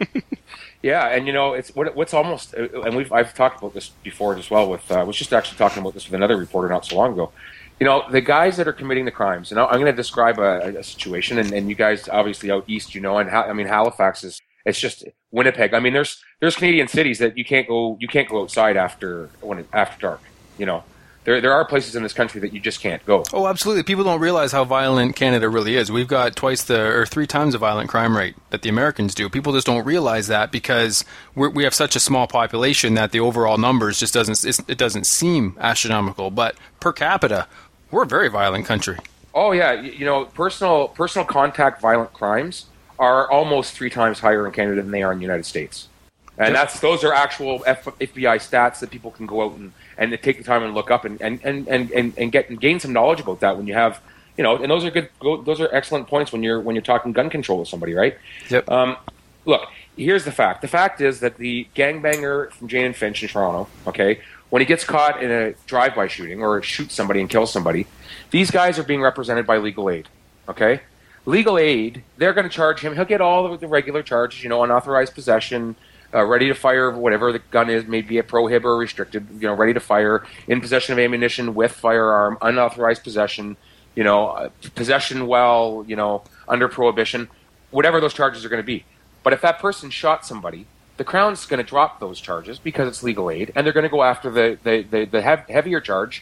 Yeah, and you know, it's what what's almost, and we've I've talked about this before as well. With uh, I was just actually talking about this with another reporter not so long ago. You know, the guys that are committing the crimes, and I'm going to describe a, a situation, and, and you guys obviously out east, you know, and ha- I mean Halifax is it's just Winnipeg. I mean, there's there's Canadian cities that you can't go you can't go outside after when it, after dark. You know, there there are places in this country that you just can't go. Oh, absolutely. People don't realize how violent Canada really is. We've got twice the or three times the violent crime rate that the Americans do. People just don't realize that because we're, we have such a small population that the overall numbers just doesn't it doesn't seem astronomical. But per capita, we're a very violent country. Oh yeah, you, you know, personal personal contact violent crimes are almost three times higher in Canada than they are in the United States, and Yep. that's those are actual F- FBI stats that people can go out and, and take the time and look up and and, and, and, and and get and gain some knowledge about that when you have you know, and those are good those are excellent points when you're when you're talking gun control with somebody, right? Yep. Um, look, here's the fact. The fact is that the gangbanger from Jane and Finch in Toronto, okay, when he gets caught in a drive-by shooting or shoots somebody and kills somebody, these guys are being represented by legal aid, okay? Legal aid, they're going to charge him. He'll get all of the regular charges, you know, unauthorized possession, uh, ready to fire, whatever the gun is, maybe a prohib or restricted, you know, ready to fire, in possession of ammunition with firearm, unauthorized possession, you know, uh, possession while, you know, under prohibition, whatever those charges are going to be. But if that person shot somebody, the Crown's going to drop those charges because it's legal aid, and they're going to go after the the, the, the hev- heavier charge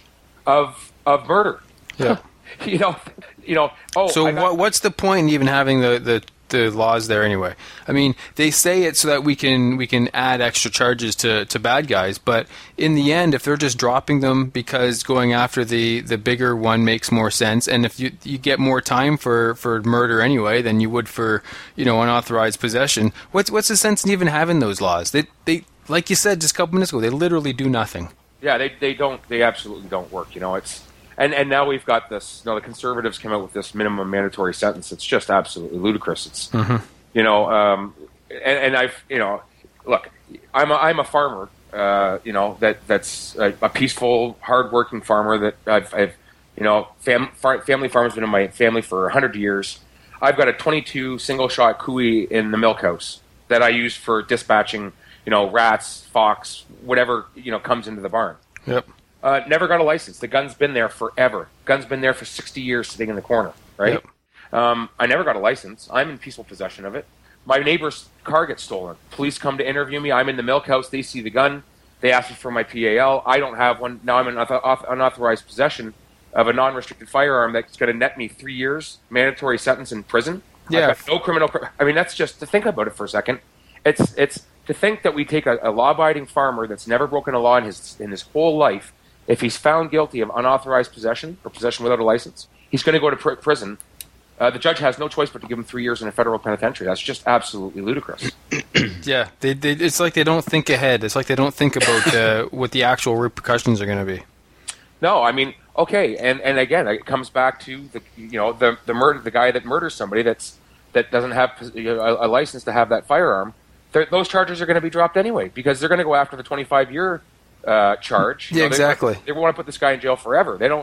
of of murder. Yeah. you know, you know. Oh, So I got- what, what's the point in even having the, the, the laws there anyway? I mean, they say it so that we can we can add extra charges to, to bad guys, but in the end, if they're just dropping them because going after the, the bigger one makes more sense, and if you you get more time for, for murder anyway than you would for, you know, unauthorized possession, what's what's the sense in even having those laws? They they like you said just a couple minutes ago, they literally do nothing. Yeah, they they don't. They absolutely don't work. You know, it's and, and now we've got this. You know, the Conservatives came out with this minimum mandatory sentence. It's just absolutely ludicrous. It's Mm-hmm. you know, um, and, and I've you know, look, I'm a, I'm a farmer. Uh, you know that that's a, a peaceful, hardworking farmer that I've, I've you know, fam, far, family farm's been in my family for a hundred years. I've got a twenty-two single shot Cooey in the milk house that I use for dispatching. You know, rats, fox, whatever, you know, comes into the barn. Yep. Uh, never got a license. The gun's been there forever. Gun's been there for sixty years sitting in the corner, right? Yep. Um, I never got a license. I'm in peaceful possession of it. My neighbor's car gets stolen. Police come to interview me. I'm in the milk house. They see the gun. They ask me for my P A L. I don't have one. Now I'm in unauth- unauthorized possession of a non-restricted firearm that's going to net me three years mandatory sentence in prison. Yeah. I've got no criminal. I mean, that's just to think about it for a second. It's it's to think that we take a, a law-abiding farmer that's never broken a law in his in his whole life. If he's found guilty of unauthorized possession or possession without a license, he's going to go to pr- prison. Uh, the judge has no choice but to give him three years in a federal penitentiary. That's just absolutely ludicrous. Yeah, they, they, it's like they don't think ahead. It's like they don't think about uh, what the actual repercussions are going to be. No, I mean, okay, and, and again, it comes back to the you know the the murder the guy that murders somebody that's that doesn't have a, a license to have that firearm. Those charges are going to be dropped anyway because they're going to go after the twenty-five year uh, charge. You Yeah, know, they- exactly. They, want to put this guy in jail forever. They don't.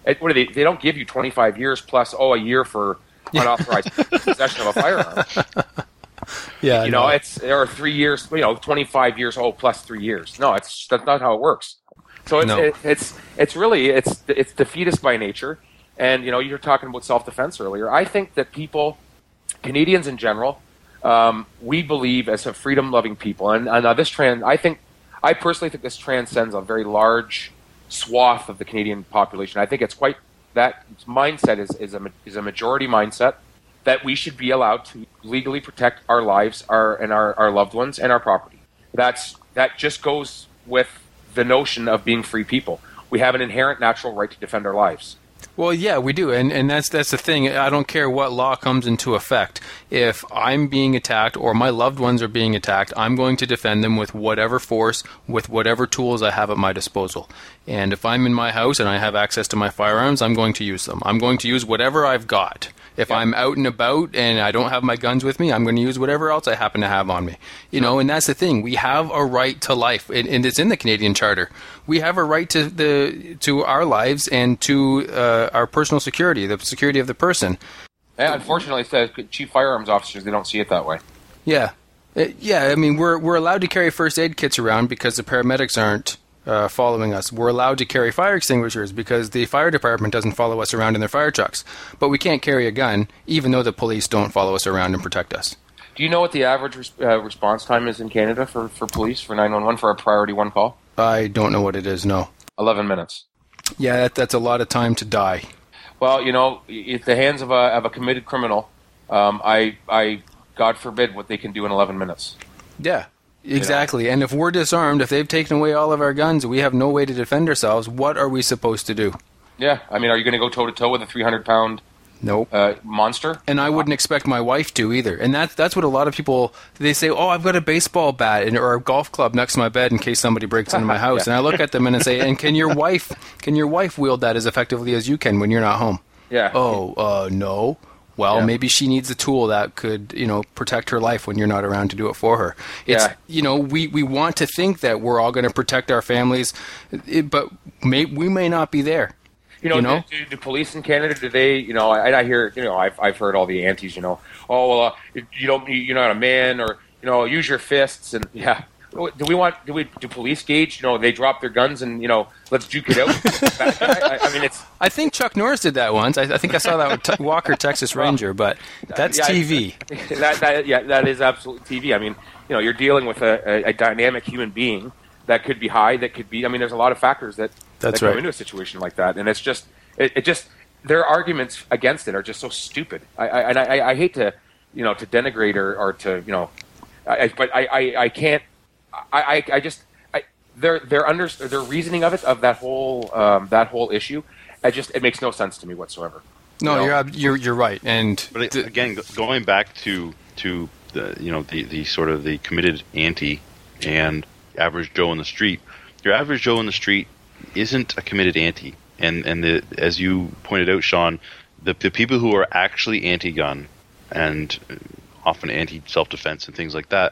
It, what do they? They don't give you twenty-five years plus oh a year for unauthorized possession of a firearm. Yeah, you know, no. it's or three years. You know, twenty-five years oh plus three years. No, it's that's not how it works. So it's No. it, it's it's really it's it's defeatist by nature. And you know, you're talking about self-defense earlier. I think that people, Canadians in general, um, we believe as a freedom-loving people, and, and uh, this trend, I think, I personally think this transcends a very large swath of the Canadian population. I think it's quite that mindset is is a is a majority mindset that we should be allowed to legally protect our lives, our and our, our loved ones, and our property. That's that just goes with the notion of being free people. We have an inherent natural right to defend our lives. Well, yeah, we do, and and that's that's the thing. I don't care what law comes into effect. If I'm being attacked or my loved ones are being attacked, I'm going to defend them with whatever force, with whatever tools I have at my disposal. And if I'm in my house and I have access to my firearms, I'm going to use them. I'm going to use whatever I've got. If Yeah. I'm out and about and I don't have my guns with me, I'm going to use whatever else I happen to have on me. You know, and that's the thing. We have a right to life, and, and it's in the Canadian Charter. We have a right to the to our lives and to uh, our personal security, the security of the person. And unfortunately, it says chief firearms officers, they don't see it that way. Yeah, Uh, yeah. I mean, we're we're allowed to carry first aid kits around because the paramedics aren't uh, following us. We're allowed to carry fire extinguishers because the fire department doesn't follow us around in their fire trucks. But we can't carry a gun, even though the police don't follow us around and protect us. Do you know what the average res- uh, response time is in Canada for, for police, for nine one one, for a priority one call? I don't know what it is. No. eleven minutes. Yeah, that, that's a lot of time to die. Well, you know, at the hands of a, of a committed criminal, um, I, I, God forbid what they can do in eleven minutes. Yeah, exactly. And if we're disarmed, if they've taken away all of our guns, we have no way to defend ourselves, what are we supposed to do? Yeah, I mean, are you going to go toe-to-toe with a three hundred pound Nope. uh, monster? And I wouldn't expect my wife to either. And that's that's what a lot of people, they say, oh, I've got a baseball bat and, or a golf club next to my bed in case somebody breaks into my house. Yeah. And I look at them and I say, and can your wife can your wife wield that as effectively as you can when you're not home? Yeah. Oh, uh, no. Well, Yeah. maybe she needs a tool that could, you know, protect her life when you're not around to do it for her. It's, Yeah. you know, we, we want to think that we're all going to protect our families, it, but may, we may not be there. You know, You know? Do, do, do police in Canada, do they, you know, I, I hear, you know, I've, I've heard all the antis, you know, oh, well, uh, you don't, you're not a man, or, you know, use your fists, and, yeah. Do we want, do we, do police gauge, you know, they drop their guns and, you know, let's juke it out? I, I mean, it's... I think Chuck Norris did that once. I, I think I saw that with T- Walker, Texas Ranger, but that's Yeah, T V. That, that, yeah, that is absolute T V. I mean, you know, you're dealing with a, a, a dynamic human being that could be high, that could be, I mean, there's a lot of factors that, That's that come right. into a situation like that. And it's just, it, it just, their arguments against it are just so stupid. I, I, and I, I hate to, you know, to denigrate or, or to, you know, I, but I, I, I can't, I, I, I just, I, their, their under, their reasoning of it, of that whole, um, that whole issue, it just, it makes no sense to me whatsoever. No, You know? you're, ab- you're you're right. And But it, th- again, go- going back to to the you know the, the sort of the committed anti and average Joe in the street, your average Joe in the street isn't a committed anti, and and the, as you pointed out, Sean, the, the people who are actually anti-gun and often anti-self-defense and things like that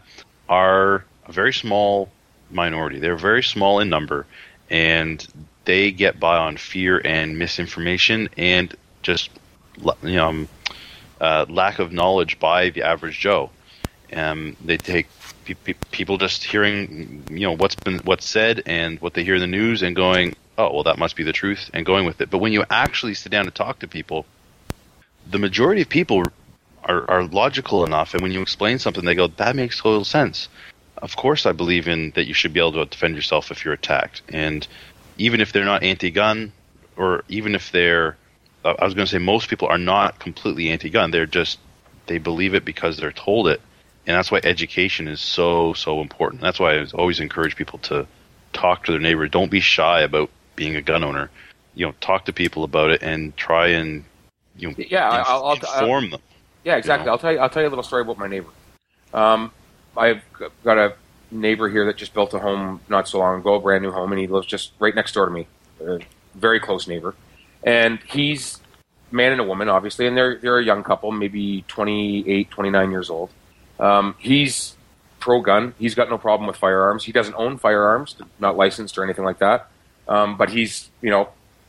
are a very small minority. They're very small in number, and they get by on fear and misinformation and just you know um, uh, lack of knowledge by the average Joe. Um, they take pe- pe- people just hearing you know what's been what's said and what they hear in the news and going, oh well, that must be the truth, and going with it. But when you actually sit down and talk to people, the majority of people are, are logical enough, and when you explain something, they go, that makes total sense. Of course, I believe in that you should be able to defend yourself if you're attacked, and even if they're not anti-gun, or even if they're, I was going to say most people are not completely anti-gun. They're just, they believe it because they're told it. And that's why education is so, so important. That's why I always encourage people to talk to their neighbor. Don't be shy about being a gun owner. You know, talk to people about it and try and, you know, Yeah, inf- I'll- I'll- inform them. Yeah, exactly. You know? I'll tell you. I'll tell you a little story about my neighbor. Um, I've got a neighbor here that just built a home not so long ago, a brand new home, and he lives just right next door to me, a very close neighbor. And he's a man and a woman, obviously, and they're they're a young couple, maybe twenty-eight, twenty-nine years old. Um, he's pro-gun. He's got no problem with firearms. He doesn't own firearms, not licensed or anything like that. Um, but he's, you know,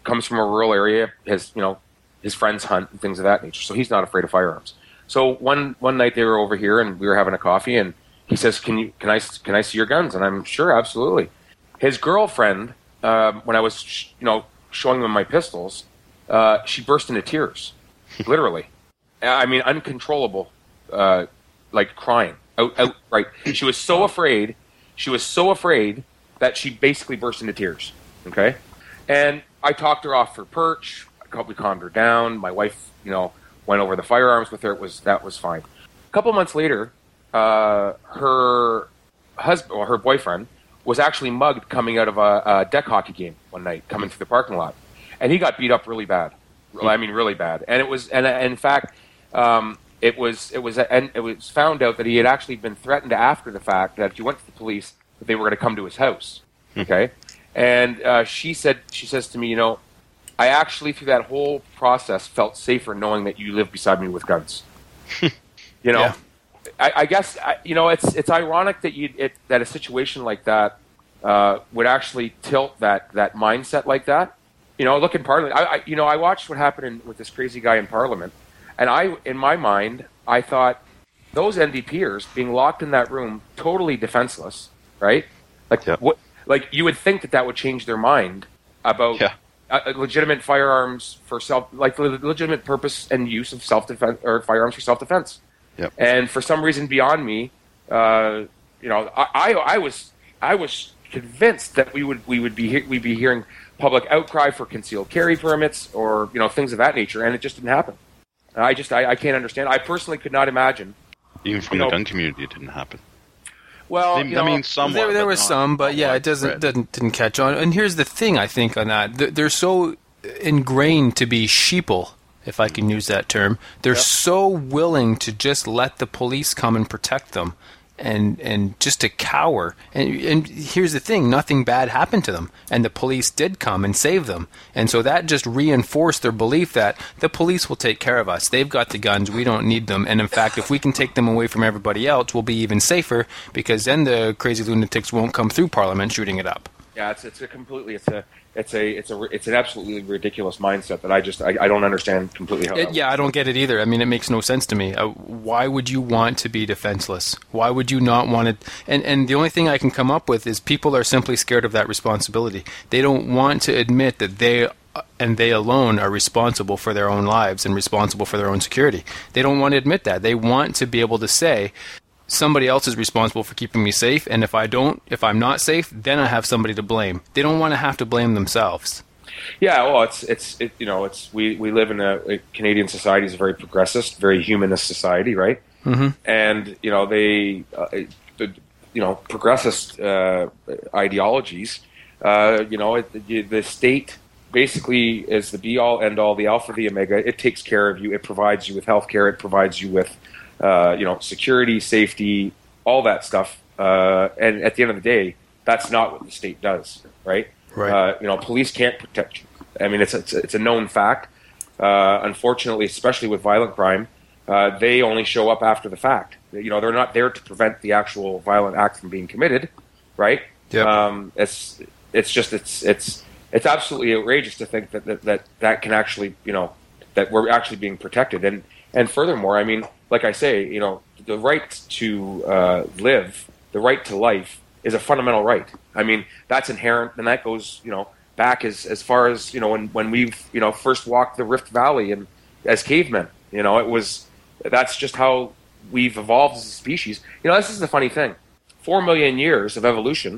comes from a rural area, has, you know, his friends hunt and things of that nature, so he's not afraid of firearms. So one one night they were over here and we were having a coffee, and he says, "Can you can I can I see your guns?" And I'm sure, absolutely. His girlfriend, um, when I was sh- you know showing them my pistols, uh, she burst into tears, literally. I mean, uncontrollable, uh, like crying out outright. She was so afraid. She was so afraid that she basically burst into tears. Okay, and I talked her off her perch. We calmed her down. My wife, you know, went over the firearms with her. It was that was fine. A couple months later, uh, her husband or her boyfriend was actually mugged coming out of a, a deck hockey game one night, coming through the parking lot, and he got beat up really bad. I mean, really bad. And it was, and, and in fact, um, it was, it was, and it was found out that he had actually been threatened after the fact that if he went to the police, that they were going to come to his house. Okay, and uh, she said, she says to me, you know, I actually, through that whole process, felt safer knowing that you live beside me with guns. You know, yeah. I, I guess I, you know it's it's ironic that you it, that a situation like that uh, would actually tilt that that mindset like that. You know, look in Parliament. I, I you know I watched what happened in, with this crazy guy in Parliament, and I, in my mind, I thought those N D Pers being locked in that room, totally defenseless, right? Like yep. what? Like you would think that that would change their mind about. Yeah. Uh, legitimate firearms for self, like the legitimate purpose and use of self-defense or firearms for self-defense. Yep. And for some reason beyond me, uh, you know, I, I, I was, I was convinced that we would, we would be, he- we'd be hearing public outcry for concealed carry permits or you know things of that nature, and it just didn't happen. I just, I, I can't understand. I personally could not imagine. Even from you the know, gun community, it didn't happen. Well, I you know, mean, somewhat, there, there but were not, some, but not yeah, it doesn't widespread. didn't didn't catch on. And here's the thing, I think, on that Th- they're so ingrained to be sheeple, if I can use that term. They're Yep. so willing to just let the police come and protect them, and and just to cower. And and here's the thing, nothing bad happened to them, and the police did come and save them. And so that just reinforced their belief that the police will take care of us. They've got the guns, we don't need them. And in fact, if we can take them away from everybody else, we'll be even safer, because then the crazy lunatics won't come through Parliament shooting it up. Yeah, it's it's a completely it's a it's a it's a it's an absolutely ridiculous mindset that I just I, I don't understand completely how. It, that yeah, I don't get it either. I mean, it makes no sense to me. Uh, why would you want to be defenseless? Why would you not want it? And and the only thing I can come up with is people are simply scared of that responsibility. They don't want to admit that they and they alone are responsible for their own lives and responsible for their own security. They don't want to admit that. They want to be able to say, somebody else is responsible for keeping me safe, and if I don't, if I'm not safe, then I have somebody to blame. They don't want to have to blame themselves. Yeah, well, it's it's it, you know, it's we, we live in a, a Canadian society is a very progressist, very humanist society, right? Mm-hmm. And you know they, uh, the, you know, progressist uh, ideologies. Uh, you know, it, the, the state basically is the be all, end all, the alpha, the omega. It takes care of you. It provides you with health care. It provides you with Uh, you know, security, safety, all that stuff. Uh, and at the end of the day, that's not what the state does, right? Right. Uh, you know, police can't protect you. I mean, it's it's, it's a known fact. Uh, unfortunately, especially with violent crime, uh, they only show up after the fact. You know, they're not there to prevent the actual violent act from being committed, right? Yep. Um, it's it's just it's it's it's absolutely outrageous to think that that, that that can actually, you know, that we're actually being protected. And and furthermore, I mean, like I say, you know, the right to uh, live, the right to life, is a fundamental right. I mean, that's inherent, and that goes, you know, back as as far as you know when when we've you know first walked the Rift Valley and as cavemen. You know, it was that's just how we've evolved as a species. You know, this is the funny thing: four million years of evolution,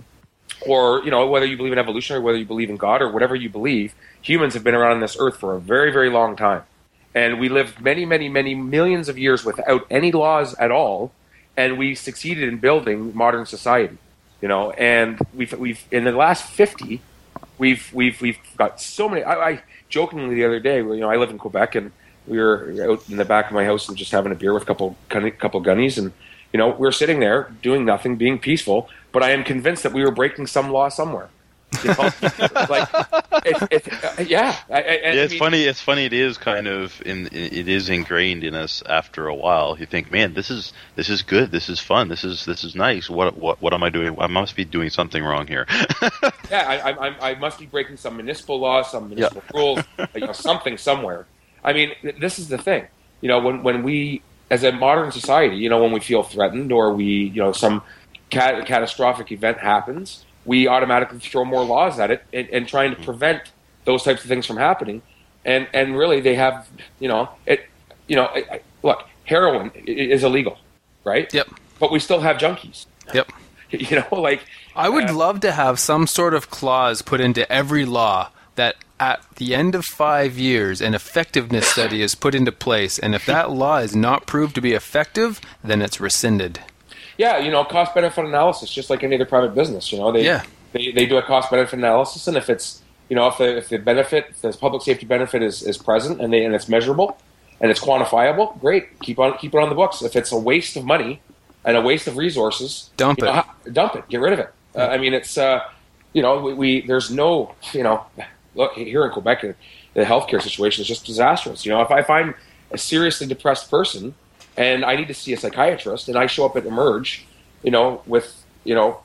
or you know, whether you believe in evolution or whether you believe in God or whatever you believe, humans have been around on this earth for a very, very long time. And we lived many, many, many millions of years without any laws at all, and we succeeded in building modern society. You know, and we've we've in the last fifty, we've we've we've got so many. I, I jokingly the other day, you know, I live in Quebec, and we were out in the back of my house and just having a beer with a couple couple gunnies, and you know, we were sitting there doing nothing, being peaceful. But I am convinced that we were breaking some law somewhere. You know? like, it, it, uh, yeah. I, I, yeah, it's I mean, funny. It's funny. It is kind of in. It is ingrained in us after a while. You think, man, this is this is good. This is fun. This is this is nice. What what what am I doing? I must be doing something wrong here. yeah, I, I I must be breaking some municipal laws, some municipal yeah. rules, you know, something somewhere. I mean, this is the thing. You know, when when we, as a modern society, you know, when we feel threatened or we, you know, some cat- catastrophic event happens, we automatically throw more laws at it and, and trying to prevent those types of things from happening. And and really, they have, you know, it, you know, I, I, look, heroin is illegal, right? Yep. But we still have junkies. Yep. You know, like I would uh, love to have some sort of clause put into every law that at the end of five years, an effectiveness study is put into place, and if that law is not proved to be effective, then it's rescinded. Yeah, you know, cost-benefit analysis, just like any other private business. You know, they yeah. they, they do a cost-benefit analysis, and if it's, you know, if the if the benefit, if the public safety benefit is, is present and they and it's measurable and it's quantifiable, great, keep on keep it on the books. If it's a waste of money and a waste of resources, dump you it, know, dump it, get rid of it. Uh, I mean, it's uh, you know, we, we there's no, you know. Look, here in Quebec, the healthcare situation is just disastrous. You know, if I find a seriously depressed person and I need to see a psychiatrist and I show up at Emerge, you know, with, you know,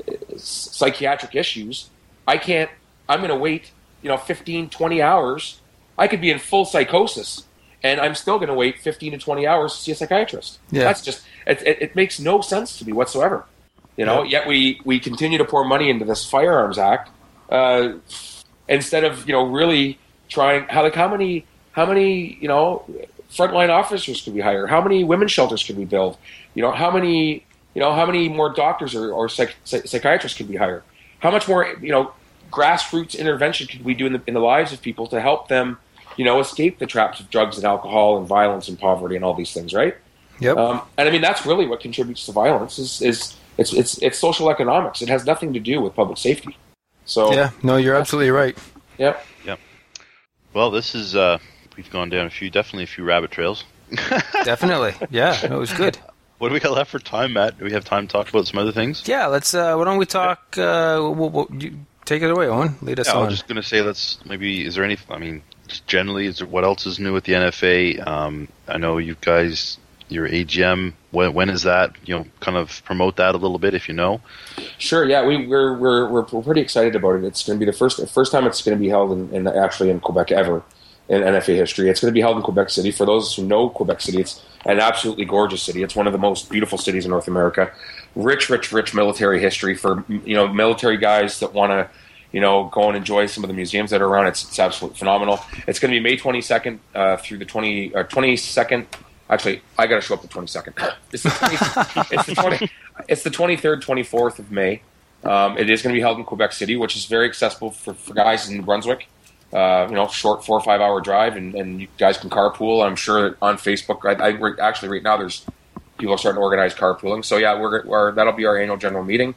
psychiatric issues, I can't, I'm going to wait, you know, fifteen, twenty hours. I could be in full psychosis and I'm still going to wait fifteen to twenty hours to see a psychiatrist. Yeah. That's just, it, it, it makes no sense to me whatsoever. You know, yeah. Yet we, we continue to pour money into this Firearms Act, uh, instead of, you know, really trying, how like how many how many you know frontline officers could we hire? How many women's shelters could we build? You know, how many you know how many more doctors or, or psych, psychiatrists could we hire? How much more, you know, grassroots intervention could we do in the in the lives of people to help them, you know, escape the traps of drugs and alcohol and violence and poverty and all these things, right? Yep. Um, and I mean, that's really what contributes to violence is is it's it's it's social economics. It has nothing to do with public safety. So yeah, no, you're absolutely right. Yep. Yep. Well, this is uh, we've gone down a few, definitely a few rabbit trails. Definitely, yeah, it was good. What do we got left for time, Matt? Do we have time to talk about some other things? Yeah, let's. Uh, why don't we talk? Uh, we'll, we'll, you take it away, Owen. Lead us yeah, on. I was just going to say, let's maybe. Is there any? I mean, just generally, is there, what else is new at the N F A? Um, I know you guys. Your A G M, when, when is that? You know, kind of promote that a little bit if you know. Sure. Yeah, we, we're we're we're pretty excited about it. It's going to be the first first time it's going to be held in, in actually in Quebec ever in N F A history. It's going to be held in Quebec City. For those who know Quebec City, it's an absolutely gorgeous city. It's one of the most beautiful cities in North America. Rich, rich, rich military history for, you know, military guys that want to, you know, go and enjoy some of the museums that are around. It's it's absolutely phenomenal. It's going to be May twenty-second uh, through the twenty or twenty-second. Actually, I got to show up the twenty-second. It's the, twenty, it's the twenty. It's the twenty-third, twenty-fourth of May. Um, it is going to be held in Quebec City, which is very accessible for, for guys in New Brunswick. Uh, you know, short four or five hour drive, and, and you guys can carpool. I'm sure on Facebook, I, I we're, actually right now there's people are starting to organize carpooling. So yeah, we're, we're that'll be our annual general meeting.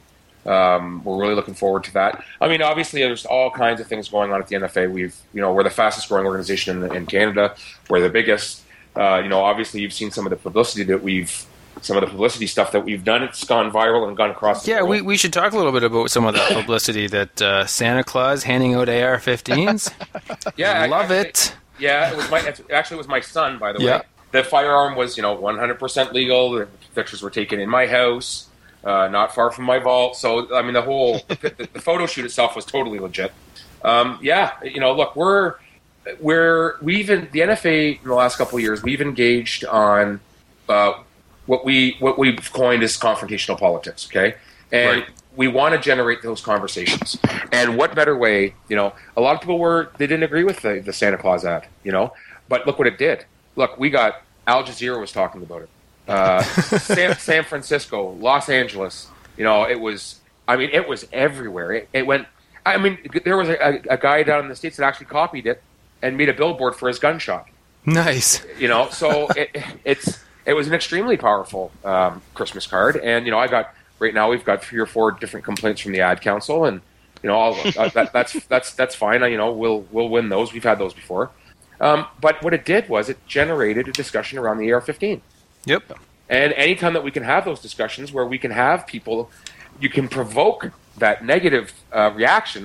Um, we're really looking forward to that. I mean, obviously, there's all kinds of things going on at the N F A. We've, you know, we're the fastest growing organization in, in Canada. We're the biggest. Uh, you know, obviously, you've seen some of the publicity that we've, some of the publicity stuff that we've done. It's gone viral and gone across the Yeah, world. we, we should talk a little bit about some of that publicity that uh, Santa Claus handing out A R fifteens. Yeah, I love actually, it. Yeah, it was my it actually it was my son, by the Yeah. way. The firearm was, you know, one hundred percent legal. The pictures were taken in my house, uh, not far from my vault. So, I mean, the whole the, the photo shoot itself was totally legit. Um, yeah, you know, look, we're we're we've in the N F A in the last couple of years. We've engaged on uh, what we what we've coined as confrontational politics. Okay, and Right. we want to generate those conversations. And what better way? You know, a lot of people were they didn't agree with the, the Santa Claus ad. You know, but look what it did. Look, we got Al Jazeera was talking about it. Uh, San, San Francisco, Los Angeles. You know, it was. I mean, it was everywhere. It, it went. I mean, there was a, a guy down in the States that actually copied it and made a billboard for his gunshot. Nice. You know, so it, it's it was an extremely powerful um, Christmas card. And you know, I got right now we've got three or four different complaints from the ad council, and you know, all, uh, that, that's that's that's fine. You know, we'll we'll win those. We've had those before. Um, but what it did was it generated a discussion around the A R fifteen. Yep. And anytime that we can have those discussions where we can have people, you can provoke that negative uh, reaction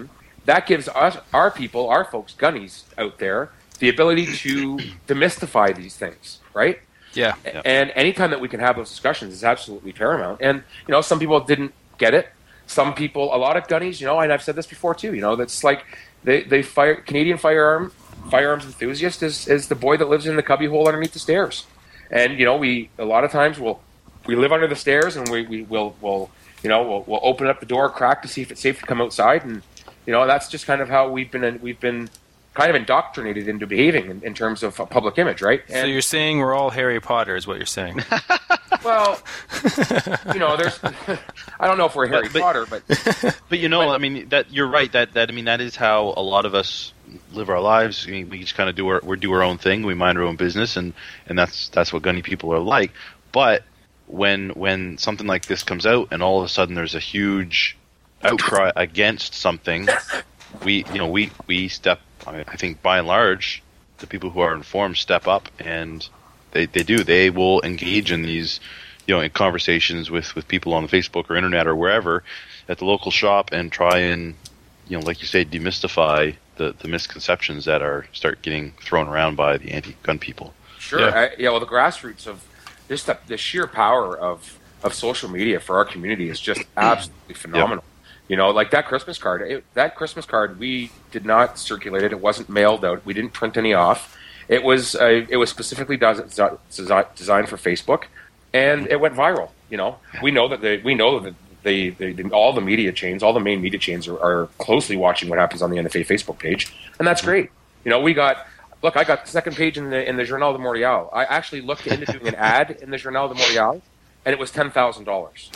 that gives us, our people, our folks, gunnies out there, the ability to demystify these things, right? Yeah. Yeah. And anytime that we can have those discussions is absolutely paramount. And, you know, some people didn't get it. Some people, a lot of gunnies, you know, and I've said this before too, you know, that's like they, they fire, Canadian firearm, firearms enthusiast is, is the boy that lives in the cubbyhole underneath the stairs. And, you know, we, a lot of times we'll, we live under the stairs and we, we will, we'll, you know, we'll, we'll open up the door crack to see if it's safe to come outside. And, you know, that's just kind of how we've been, we've been kind of indoctrinated into behaving in, in terms of public image, right? And, so you're saying we're all Harry Potter is what you're saying. well, you know, there's, I don't know if we're Harry But- but- Potter, but But you know, I mean, that you're right. That that I mean, that is how a lot of us live our lives. I mean, we just kind of do our we do our own thing. We mind our own business, and, and that's that's what gunny people are like. But when when something like this comes out, and all of a sudden there's a huge outcry against something, we you know we we step. I, mean, I think by and large, the people who are informed step up, and they they do. They will engage in these, you know, in conversations with, with people on the Facebook or internet or wherever at the local shop, and try and, you know, like you say, demystify the, the misconceptions that are start getting thrown around by the anti-gun people. sure, Yeah. I, yeah. Well, the grassroots of just the, the sheer power of, of social media for our community is just absolutely phenomenal. You know, like that Christmas card. It, that Christmas card, we did not circulate it. It wasn't mailed out. We didn't print any off. It was uh, it was specifically des- des- designed for Facebook, and it went viral. You know, we know that the, we know that the, the, the all the media chains, all the main media chains are, are closely watching what happens on the N F A Facebook page, and that's great. You know, we got look. I got the second page in the in the Journal de Montréal. I actually looked into doing an ad in the Journal de Montréal, and it was ten thousand dollars.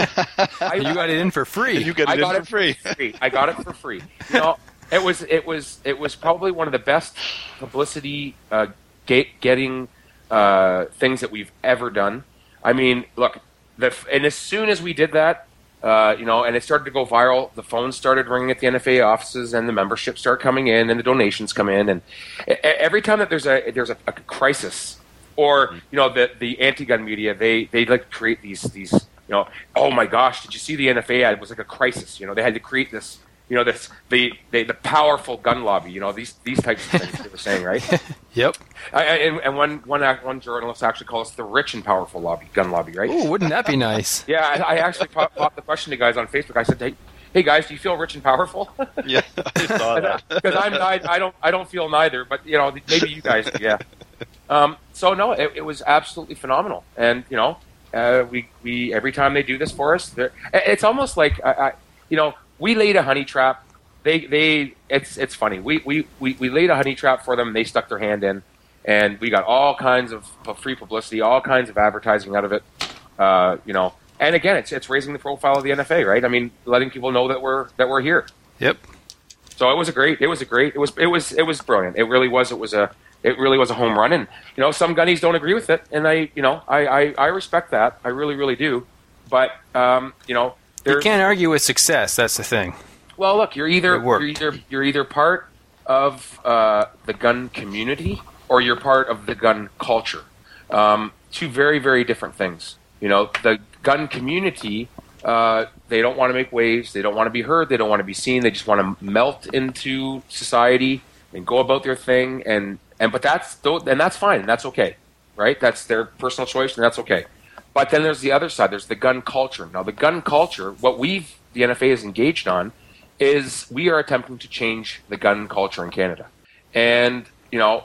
You got it in for free. You get I it got in it for free. free. I got it for free. You know, it was it was it was probably one of the best publicity uh, get, getting uh, things that we've ever done. I mean, look, the, and as soon as we did that, uh, you know, and it started to go viral, the phones started ringing at the N F A offices, and the memberships start coming in, and the donations come in, and e- every time that there's a there's a, a crisis, or you know, the the anti-gun media, they they like to create these these. You know, oh my gosh, did you see the N F A ad? It was like a crisis. You know, they had to create this, you know, this the the, the powerful gun lobby. You know, these these types of things they were saying, right? Yep. I, I, and and one one act- one journalist actually called us the rich and powerful lobby, gun lobby, right? Ooh, wouldn't that be nice? Yeah, I, I actually popped, popped the question to guys on Facebook. I said, hey, hey guys, do you feel rich and powerful? Yeah, I saw that. Because I'm I, I don't I don't feel neither, but you know, maybe you guys do, yeah. Um, so no, it, it was absolutely phenomenal, and you know. Uh, we we every time they do this for us, it's almost like I, I, you know, we laid a honey trap. They they it's it's funny. We, we we we laid a honey trap for them. They stuck their hand in, and we got all kinds of free publicity, all kinds of advertising out of it. Uh, you know, and again, it's it's raising the profile of the N F A, right? I mean, letting people know that we're that we're here. Yep. So it was a great. It was a great. It was it was it was brilliant. It really was. It was a. It really was a home run, and you know some gunnies don't agree with it, and I, you know, I, I, I respect that. I really, really do. But um, you know, You there's can't argue with success. That's the thing. well, look, you're either It worked. you're either you're either part of uh, the gun community or you're part of the gun culture. Um, two very, very different things. You know, the gun community. Uh, they don't want to make waves. They don't want to be heard. They don't want to be seen. They just want to melt into society and go about their thing. And, and but that's and that's fine. And that's okay, right? That's their personal choice, and that's okay. But then there's the other side. There's the gun culture. Now, the gun culture, what we've the N F A is engaged on, is we are attempting to change the gun culture in Canada. And you know,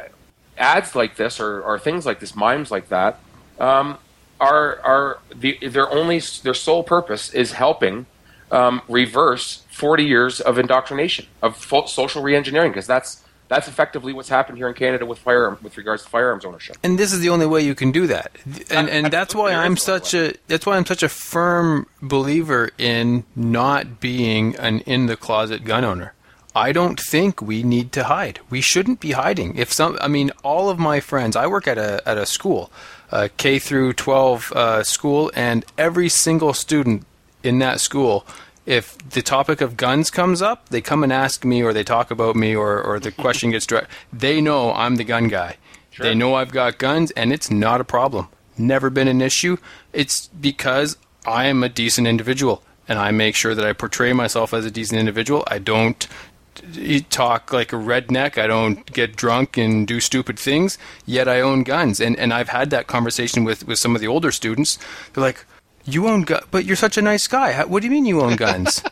ads like this or, or things like this, mimes like that. Um, Are are the their only their sole purpose is helping um, reverse forty years of indoctrination of fo- social reengineering, because that's that's effectively what's happened here in Canada with firearm with regards to firearms ownership. And this is the only way you can do that. And and that's why Absolutely, I'm there is such no a that's why I'm such a firm believer in not being an in the closet gun owner. I don't think we need to hide. We shouldn't be hiding. If some, I mean, all of my friends. I work at a at a school, a K through twelve uh, school, and every single student in that school, if the topic of guns comes up, they come and ask me, or they talk about me, or or the question gets direct. They know I'm the gun guy. Sure. They know I've got guns, and it's not a problem. Never been an issue. It's because I am a decent individual. and I make sure that I portray myself as a decent individual. I don't talk like a redneck. I don't get drunk and do stupid things, yet I own guns. And and I've had that conversation with, with some of the older students. They're like, you own guns, but you're such a nice guy. How, what do you mean you own guns?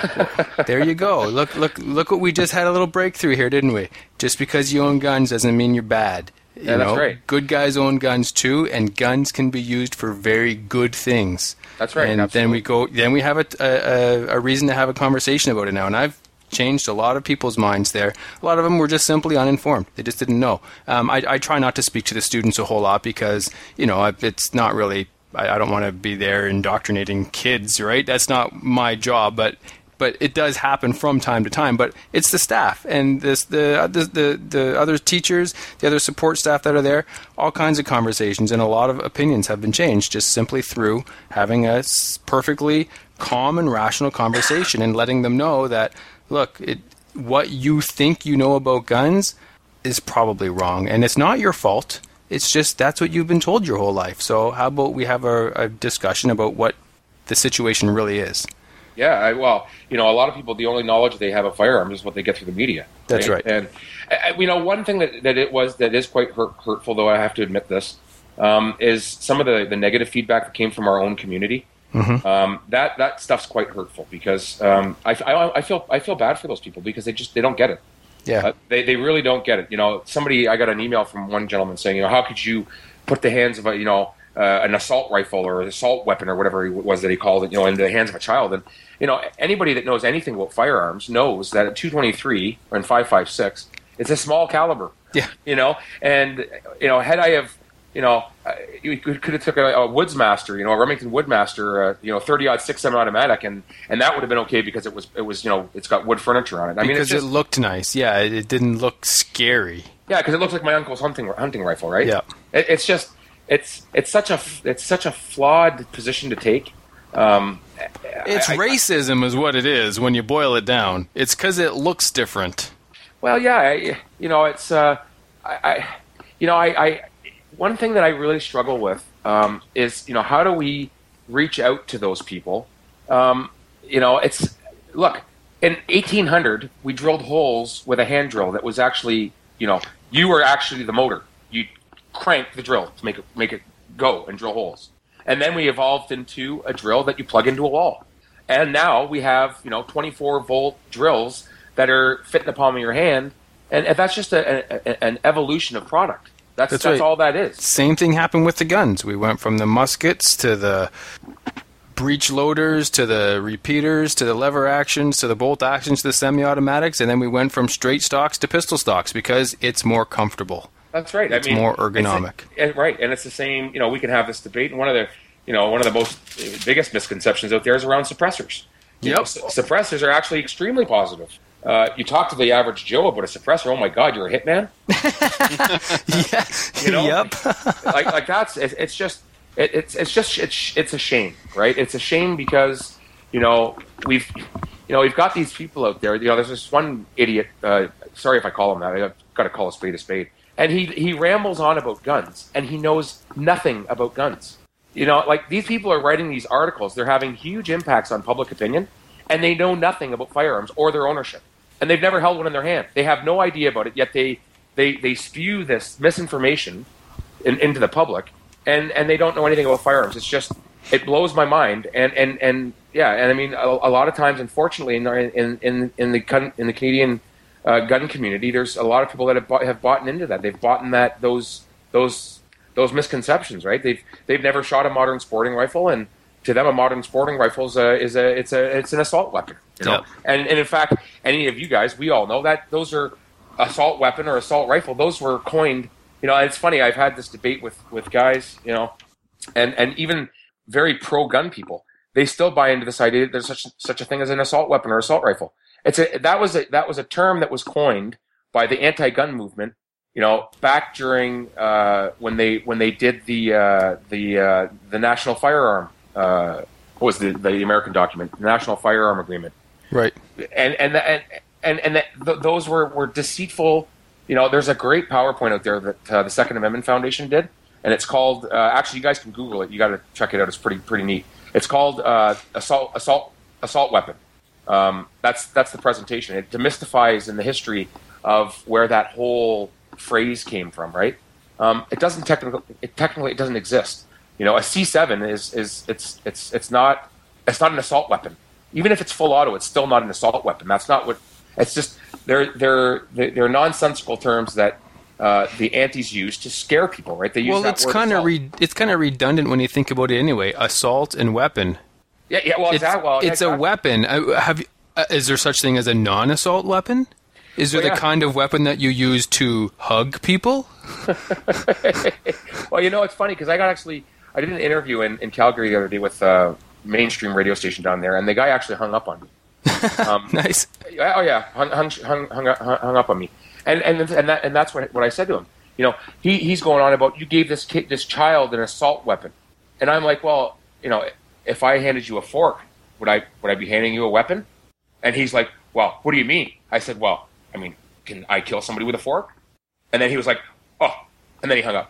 There you go. Look, look, look what we just had a little breakthrough here, didn't we? Just because you own guns doesn't mean you're bad. You yeah, that's know? right. Good guys own guns too, and guns can be used for very good things. That's right. And absolutely. then we go. Then we have a, a a reason to have a conversation about it now. And I've changed a lot of people's minds there. A lot of them were just simply uninformed. They just didn't know. Um, I, I try not to speak to the students a whole lot because you know it's not really. I, I don't want to be there indoctrinating kids, right? That's not my job, but. But it does happen from time to time. But it's the staff and this, the, the the the other teachers, the other support staff that are there. All kinds of conversations and a lot of opinions have been changed just simply through having a perfectly calm and rational conversation and letting them know that, look, it, what you think you know about guns is probably wrong, and it's not your fault. It's just that's what you've been told your whole life. So how about we have a, a discussion about what the situation really is? Yeah, I, well, you know, a lot of people, the only knowledge they have of firearms is what they get through the media. That's right. And, uh, you know, one thing that, that it was that is quite hurt, hurtful, though I have to admit this, um, is some of the, the negative feedback that came from our own community. Mm-hmm. Um, that that stuff's quite hurtful because um, I, I, I feel I feel bad for those people because they just they don't get it. Yeah, uh, they they really don't get it. You know, somebody I got an email from one gentleman saying, you know, how could you put the hands of a you know uh, an assault rifle or an assault weapon or whatever it was that he called it, you know, in the hands of a child? And you know, anybody that knows anything about firearms knows that a two twenty-three or five five six, it's a small caliber. Yeah. You know, and, you know, had I have, you know, uh, you could, could have took a, a Woodsmaster, you know, a Remington Woodmaster, uh, you know, thirty aught six semi-automatic, and, and that would have been okay because it was, it was, you know, it's got wood furniture on it. I because mean, it's just, it looked nice. Yeah, it, it didn't look scary. Yeah, because it looks like my uncle's hunting hunting rifle, right? Yeah. It, it's just, it's it's such a it's such a flawed position to take. Um, It's I, racism is what it is when you boil it down. It's because it looks different. Well, yeah, I, you know, it's, uh, I, I, you know, I, I, one thing that I really struggle with um, is, you know, how do we reach out to those people? Um, you know, it's, look, in eighteen hundred, we drilled holes with a hand drill that was actually, you know, you were actually the motor. You crank the drill to make it, make it go and drill holes. And then we evolved into a drill that you plug into a wall. And now we have, you know, twenty-four volt drills that are fit in the palm of your hand. And, and that's just a, a, an evolution of product. That's that's, that's right. all that is. Same thing happened with the guns. We went from the muskets to the breech loaders to the repeaters to the lever actions to the bolt actions to the semi-automatics. And then we went from straight stocks to pistol stocks because it's more comfortable. That's right. It's I mean, more ergonomic. It's a, right. And it's the same, you know, we can have this debate. And one of the, you know, one of the most biggest misconceptions out there is around suppressors. You yep. know, su- suppressors are actually extremely positive. Uh, you talk to the average Joe about a suppressor. Oh my God, you're a hitman. yeah. You know, yep. like like that's it, it's just it, it's it's just it's it's a shame, right? It's a shame because you know we've you know we've got these people out there. You know, there's this one idiot. Uh, sorry if I call him that. I've got to call a spade a spade. And he he rambles on about guns, and he knows nothing about guns. You know, like these people are writing these articles. They're having huge impacts on public opinion, and they know nothing about firearms or their ownership. And they've never held one in their hand. They have no idea about it, yet they they, they spew this misinformation in, into the public, and, and they don't know anything about firearms. It's just, it blows my mind. And, and, and yeah, and I mean, a, a lot of times, unfortunately, in in in, in the in the Canadian uh, gun community, there's a lot of people that have bought, have bought into that. They've bought in that those those those misconceptions, right? They've they've never shot a modern sporting rifle, and to them, a modern sporting rifle is a is a it's a it's an assault weapon. You know? Yep. And and in fact, any of you guys, we all know that those are assault weapon or assault rifle. Those were coined. You know, and it's funny. I've had this debate with, with guys. You know, and, and even very pro gun people. They still buy into this idea that there's such such a thing as an assault weapon or assault rifle. It's a that was a that was a term that was coined by the anti-gun movement. You know, back during uh, when they when they did the uh, the uh, the National Firearm. Uh, what was the the American document? The National Firearm Agreement. Right. And and and and, and that, th- those were, were deceitful. You know, there's a great PowerPoint out there that uh, the Second Amendment Foundation did, and it's called. Uh, actually, you guys can Google it. You got to check it out. It's pretty pretty neat. It's called uh, assault assault assault weapon. Um, that's that's the presentation. It demystifies in the history of where that whole phrase came from, right? Um, it doesn't technically it technically it doesn't exist. You know, a C seven is is it's it's it's not it's not an assault weapon. Even if it's full auto, it's still not an assault weapon. That's not what. It's just they're they're they're nonsensical terms that uh, the antis use to scare people, right? They use well, that it's word kind of assault. re- it's kind of redundant when you think about it anyway. Assault and weapon. Yeah, yeah. Well, It's, exactly. Well, it's exactly. a weapon. Uh, have you, uh, is there such thing as a non-assault weapon? Is there Well, the yeah. kind of weapon that you use to hug people? Well, you know, it's funny because I got actually I did an interview in, in Calgary the other day with a mainstream radio station down there, and the guy actually hung up on me. Um, Nice. Oh yeah, hung hung hung, hung, hung up on me, and and and that and that's what what I said to him. You know, he he's going on about you gave this kid this child an assault weapon, and I'm like, well, you know, if I handed you a fork, would I would I be handing you a weapon? And he's like, well, what do you mean? I said, well, I mean, can I kill somebody with a fork? And then he was like, oh, and then he hung up.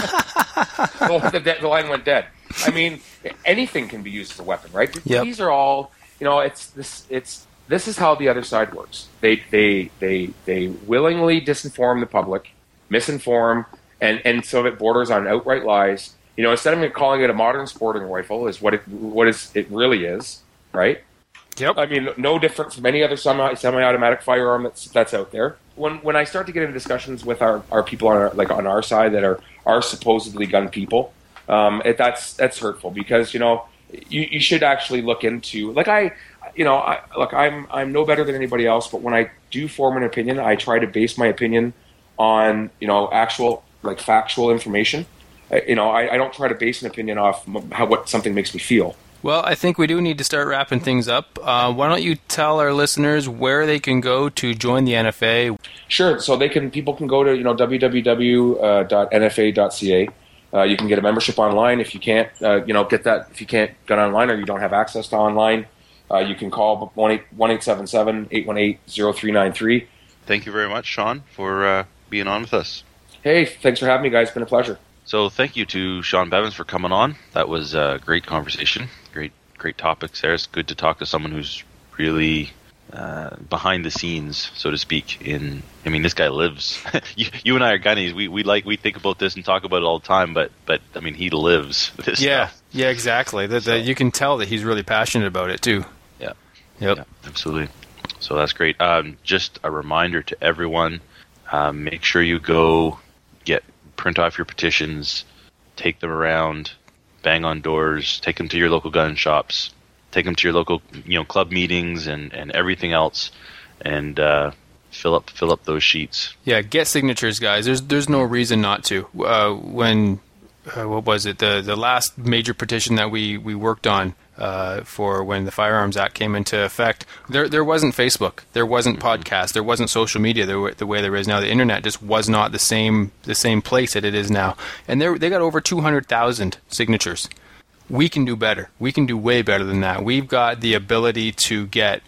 the, the, the line went dead. I mean, anything can be used as a weapon, right? Yep. These are all, you know, it's this, it's this is how the other side works. They they they they willingly disinform the public, misinform, and and so it borders on outright lies. You know, instead of calling it a modern sporting rifle, is what it what is it really is, right? Yep. I mean, no different from any other semi semi-automatic firearm that's that's out there. When when I start to get into discussions with our, our people on our, like on our side that are are supposedly gun people, um, it, that's that's hurtful because you know you, you should actually look into like I you know I, look I'm I'm no better than anybody else, but when I do form an opinion, I try to base my opinion on you know actual like factual information. I, you know I, I don't try to base an opinion off how what something makes me feel. Well, I think we do need to start wrapping things up. Uh, why don't you tell our listeners where they can go to join the N F A? Sure. So they can people can go to you know w w w dot n f a dot c a. Uh, you can get a membership online if you can't uh, you know get that if you can't get online or you don't have access to online. Uh, you can call one eight seven seven, eight one eight, zero three nine three. Thank you very much, Sean, for uh, being on with us. Hey, thanks for having me, guys. It's been a pleasure. So thank you to Sean Bevins for coming on. That was a great conversation. Great, great topics there. It's good to talk to someone who's really uh, behind the scenes, so to speak. In, I mean, this guy lives. you, you and I are gunnies. We we like we think about this and talk about it all the time. But but I mean, he lives this Yeah, stuff. yeah, exactly. The, the, So- you can tell that he's really passionate about it too. Yeah. Yep. Yeah, absolutely. So that's great. Um, just a reminder to everyone: um, make sure you go get print off your petitions, take them around, bang on doors, take them to your local gun shops, take them to your local you know club meetings and, and everything else, and uh, fill up fill up those sheets. Yeah, get signatures, guys. There's there's no reason not to. Uh, when uh, what was it? The the last major petition that we, we worked on uh, for when the Firearms Act came into effect, there there wasn't Facebook, there wasn't podcast, there wasn't social media the way, the way there is now. The internet just was not the same the same place that it is now, and they they got over two hundred thousand signatures. We can do better. We can do way better than that. We've got the ability to get.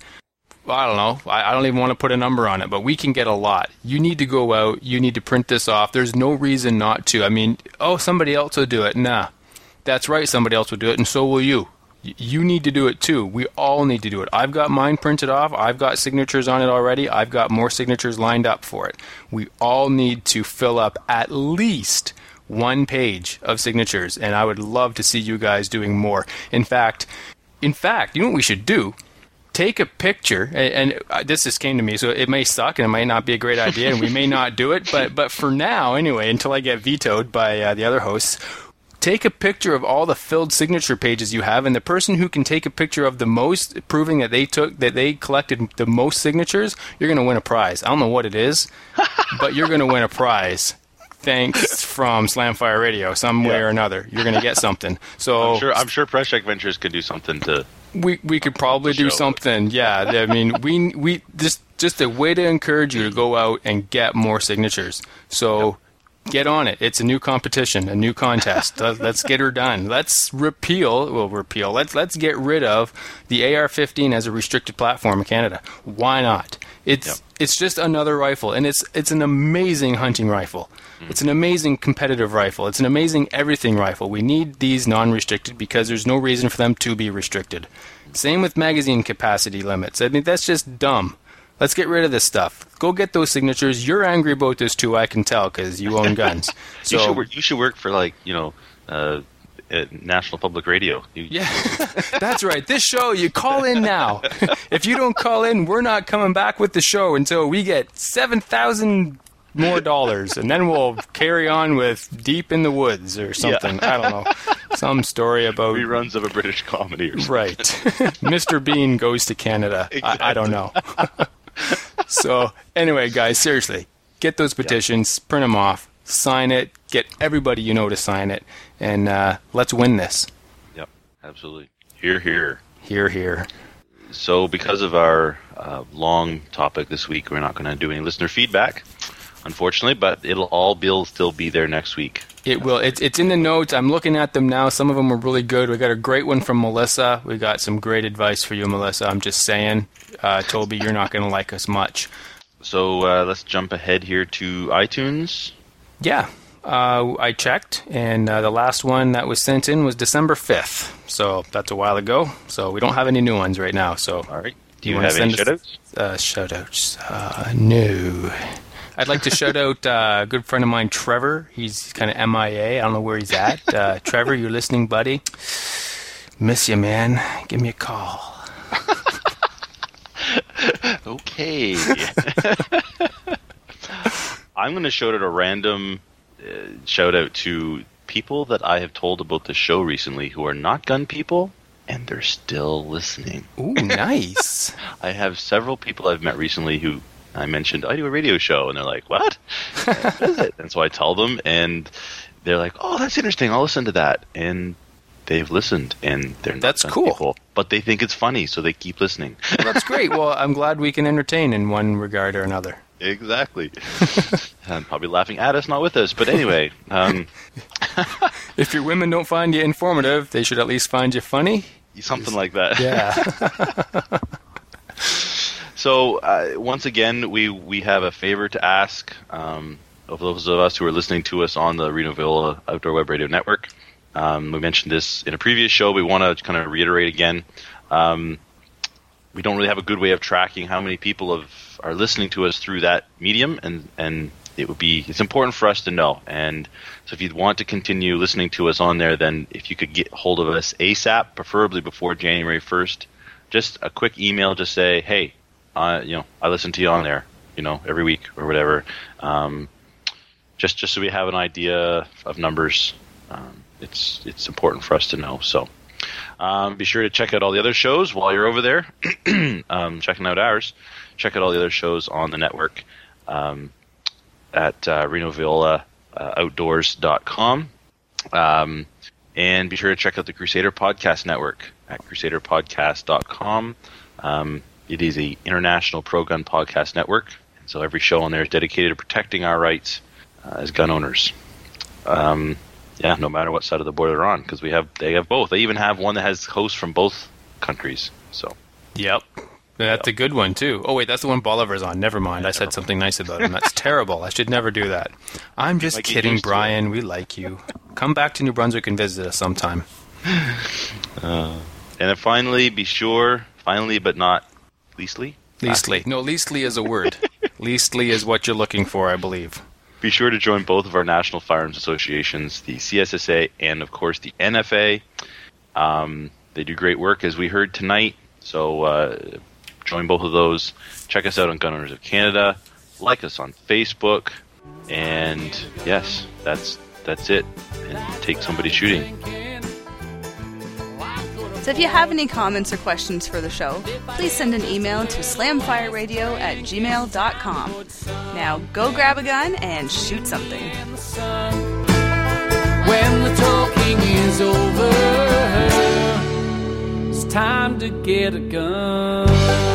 I don't know. I, I don't even want to put a number on it, but we can get a lot. You need to go out. You need to print this off. There's no reason not to. I mean, oh, somebody else will do it. Nah. That's right. Somebody else will do it, and so will you. Y- You need to do it too. We all need to do it. I've got mine printed off. I've got signatures on it already. I've got more signatures lined up for it. We all need to fill up at least one page of signatures, and I would love to see you guys doing more. In fact, in fact, you know what we should do? Take a picture, and, and this just came to me, so it may suck and it might not be a great idea, and we may not do it, but but for now, anyway, until I get vetoed by uh, the other hosts, take a picture of all the filled signature pages you have, and the person who can take a picture of the most, proving that they took that they collected the most signatures, you're going to win a prize. I don't know what it is, but you're going to win a prize. Thanks from Slamfire Radio, some way Yeah. or another. You're going to get something. So I'm sure I'm sure Press Check Ventures could do something to. we we could probably do Show. something. Yeah, I mean, we we just just a way to encourage you to go out and get more signatures. So get on it. It's a new competition, a new contest. Let- Let's get her done. Let's repeal. Well, repeal. Let's let's get rid of the A R fifteen as a restricted platform in Canada. Why not? It's Yep. it's just another rifle, and it's it's an amazing hunting rifle. It's an amazing competitive rifle. It's an amazing everything rifle. We need these non-restricted because there's no reason for them to be restricted. Same with magazine capacity limits. I mean, that's just dumb. Let's get rid of this stuff. Go get those signatures. You're angry about this too, I can tell, because you own guns. So you should work, you should work for, like, you know, uh, uh, National Public Radio. You, yeah, that's right. This show, you call in now. If you don't call in, we're not coming back with the show until we get seven thousand more dollars, and then we'll carry on with Deep in the Woods or something. Yeah. I don't know. Some story about reruns of a British comedy or something. Right. Mister Bean goes to Canada. Exactly. I, I don't know. So, anyway, guys, seriously, get those petitions, yep. print them off, sign it, get everybody you know to sign it, and uh, let's win this. Yep, absolutely. Hear, hear. Hear, hear. So, because of our uh, long topic this week, we're not going to do any listener feedback, unfortunately, but it'll all be, still be there next week. It will. It's, it's in the notes. I'm looking at them now. Some of them were really good. We got a great one from Melissa. We got some great advice for you, Melissa. I'm just saying, uh, Toby, you're not going to like us much. So uh, let's jump ahead here to iTunes. Yeah. Uh, I checked, and uh, the last one that was sent in was December fifth. So that's a while ago. So we don't have any new ones right now. So all right. Do Do you, you have any shout-outs? Uh, shout-outs. Uh, no. I'd like to shout out uh, a good friend of mine, Trevor. He's kind of M I A. I don't know where he's at. Uh, Trevor, you're listening, buddy. Miss you, man. Give me a call. Okay. I'm going to shout out a random uh, shout out to people that I have told about the show recently who are not gun people, and they're still listening. Ooh, nice. I have several people I've met recently who I mentioned, I do a radio show, and they're like, what? What is it? And so I tell them, and they're like, oh, that's interesting, I'll listen to that. And they've listened, and they're not That's cool. people, but they think it's funny, so they keep listening. Well, that's great. Well, I'm glad we can entertain in one regard or another. Exactly. I'm probably laughing at us, not with us, but anyway. Um, if your women don't find you informative, they should at least find you funny. Something like that. Yeah. So, uh, once again, we, we have a favor to ask um, of those of us who are listening to us on the Reno Villa Outdoor Web Radio Network. Um, we mentioned this in a previous show. We want to kind of reiterate again. Um, we don't really have a good way of tracking how many people have, are listening to us through that medium, and, and it would be it's important for us to know. And so if you'd want to continue listening to us on there, then if you could get hold of us ASAP, preferably before January first, just a quick email, just say, hey, Uh, you know, I listen to you on there, you know, every week or whatever. Um, just, just so we have an idea of numbers. Um, it's, it's important for us to know. So, um, be sure to check out all the other shows while you're over there, um, checking out ours. Check out all the other shows on the network, um, at, uh, Reno Villa, uh, outdoors dot com. Um, and be sure to check out the Crusader Podcast Network at crusader podcast dot com. Um, It is a international pro-gun podcast network, and so every show on there is dedicated to protecting our rights uh, as gun owners. Um, yeah, no matter what side of the border they're on, because we have they have both. They even have one that has hosts from both countries. So, yep, that's yep. a good one too. Oh wait, that's the one Bolivar's on. Never mind, I said something nice about him. That's terrible. I should never do that. I'm just like kidding, Brian. We like you. Come back to New Brunswick and visit us sometime. Uh, and then finally, be sure, finally but not Leastly? Leastly. No, leastly is a word. Leastly is what you're looking for, I believe. Be sure to join both of our national firearms associations, the C S S A and, of course, the N F A. Um, they do great work, as we heard tonight. So uh, join both of those. Check us out on Gun Owners of Canada. Like us on Facebook. And, yes, that's that's it. And take somebody shooting. So if you have any comments or questions for the show, please send an email to slamfireradio at gmail dot com. Now go grab a gun and shoot something. When the talking is over, it's time to get a gun.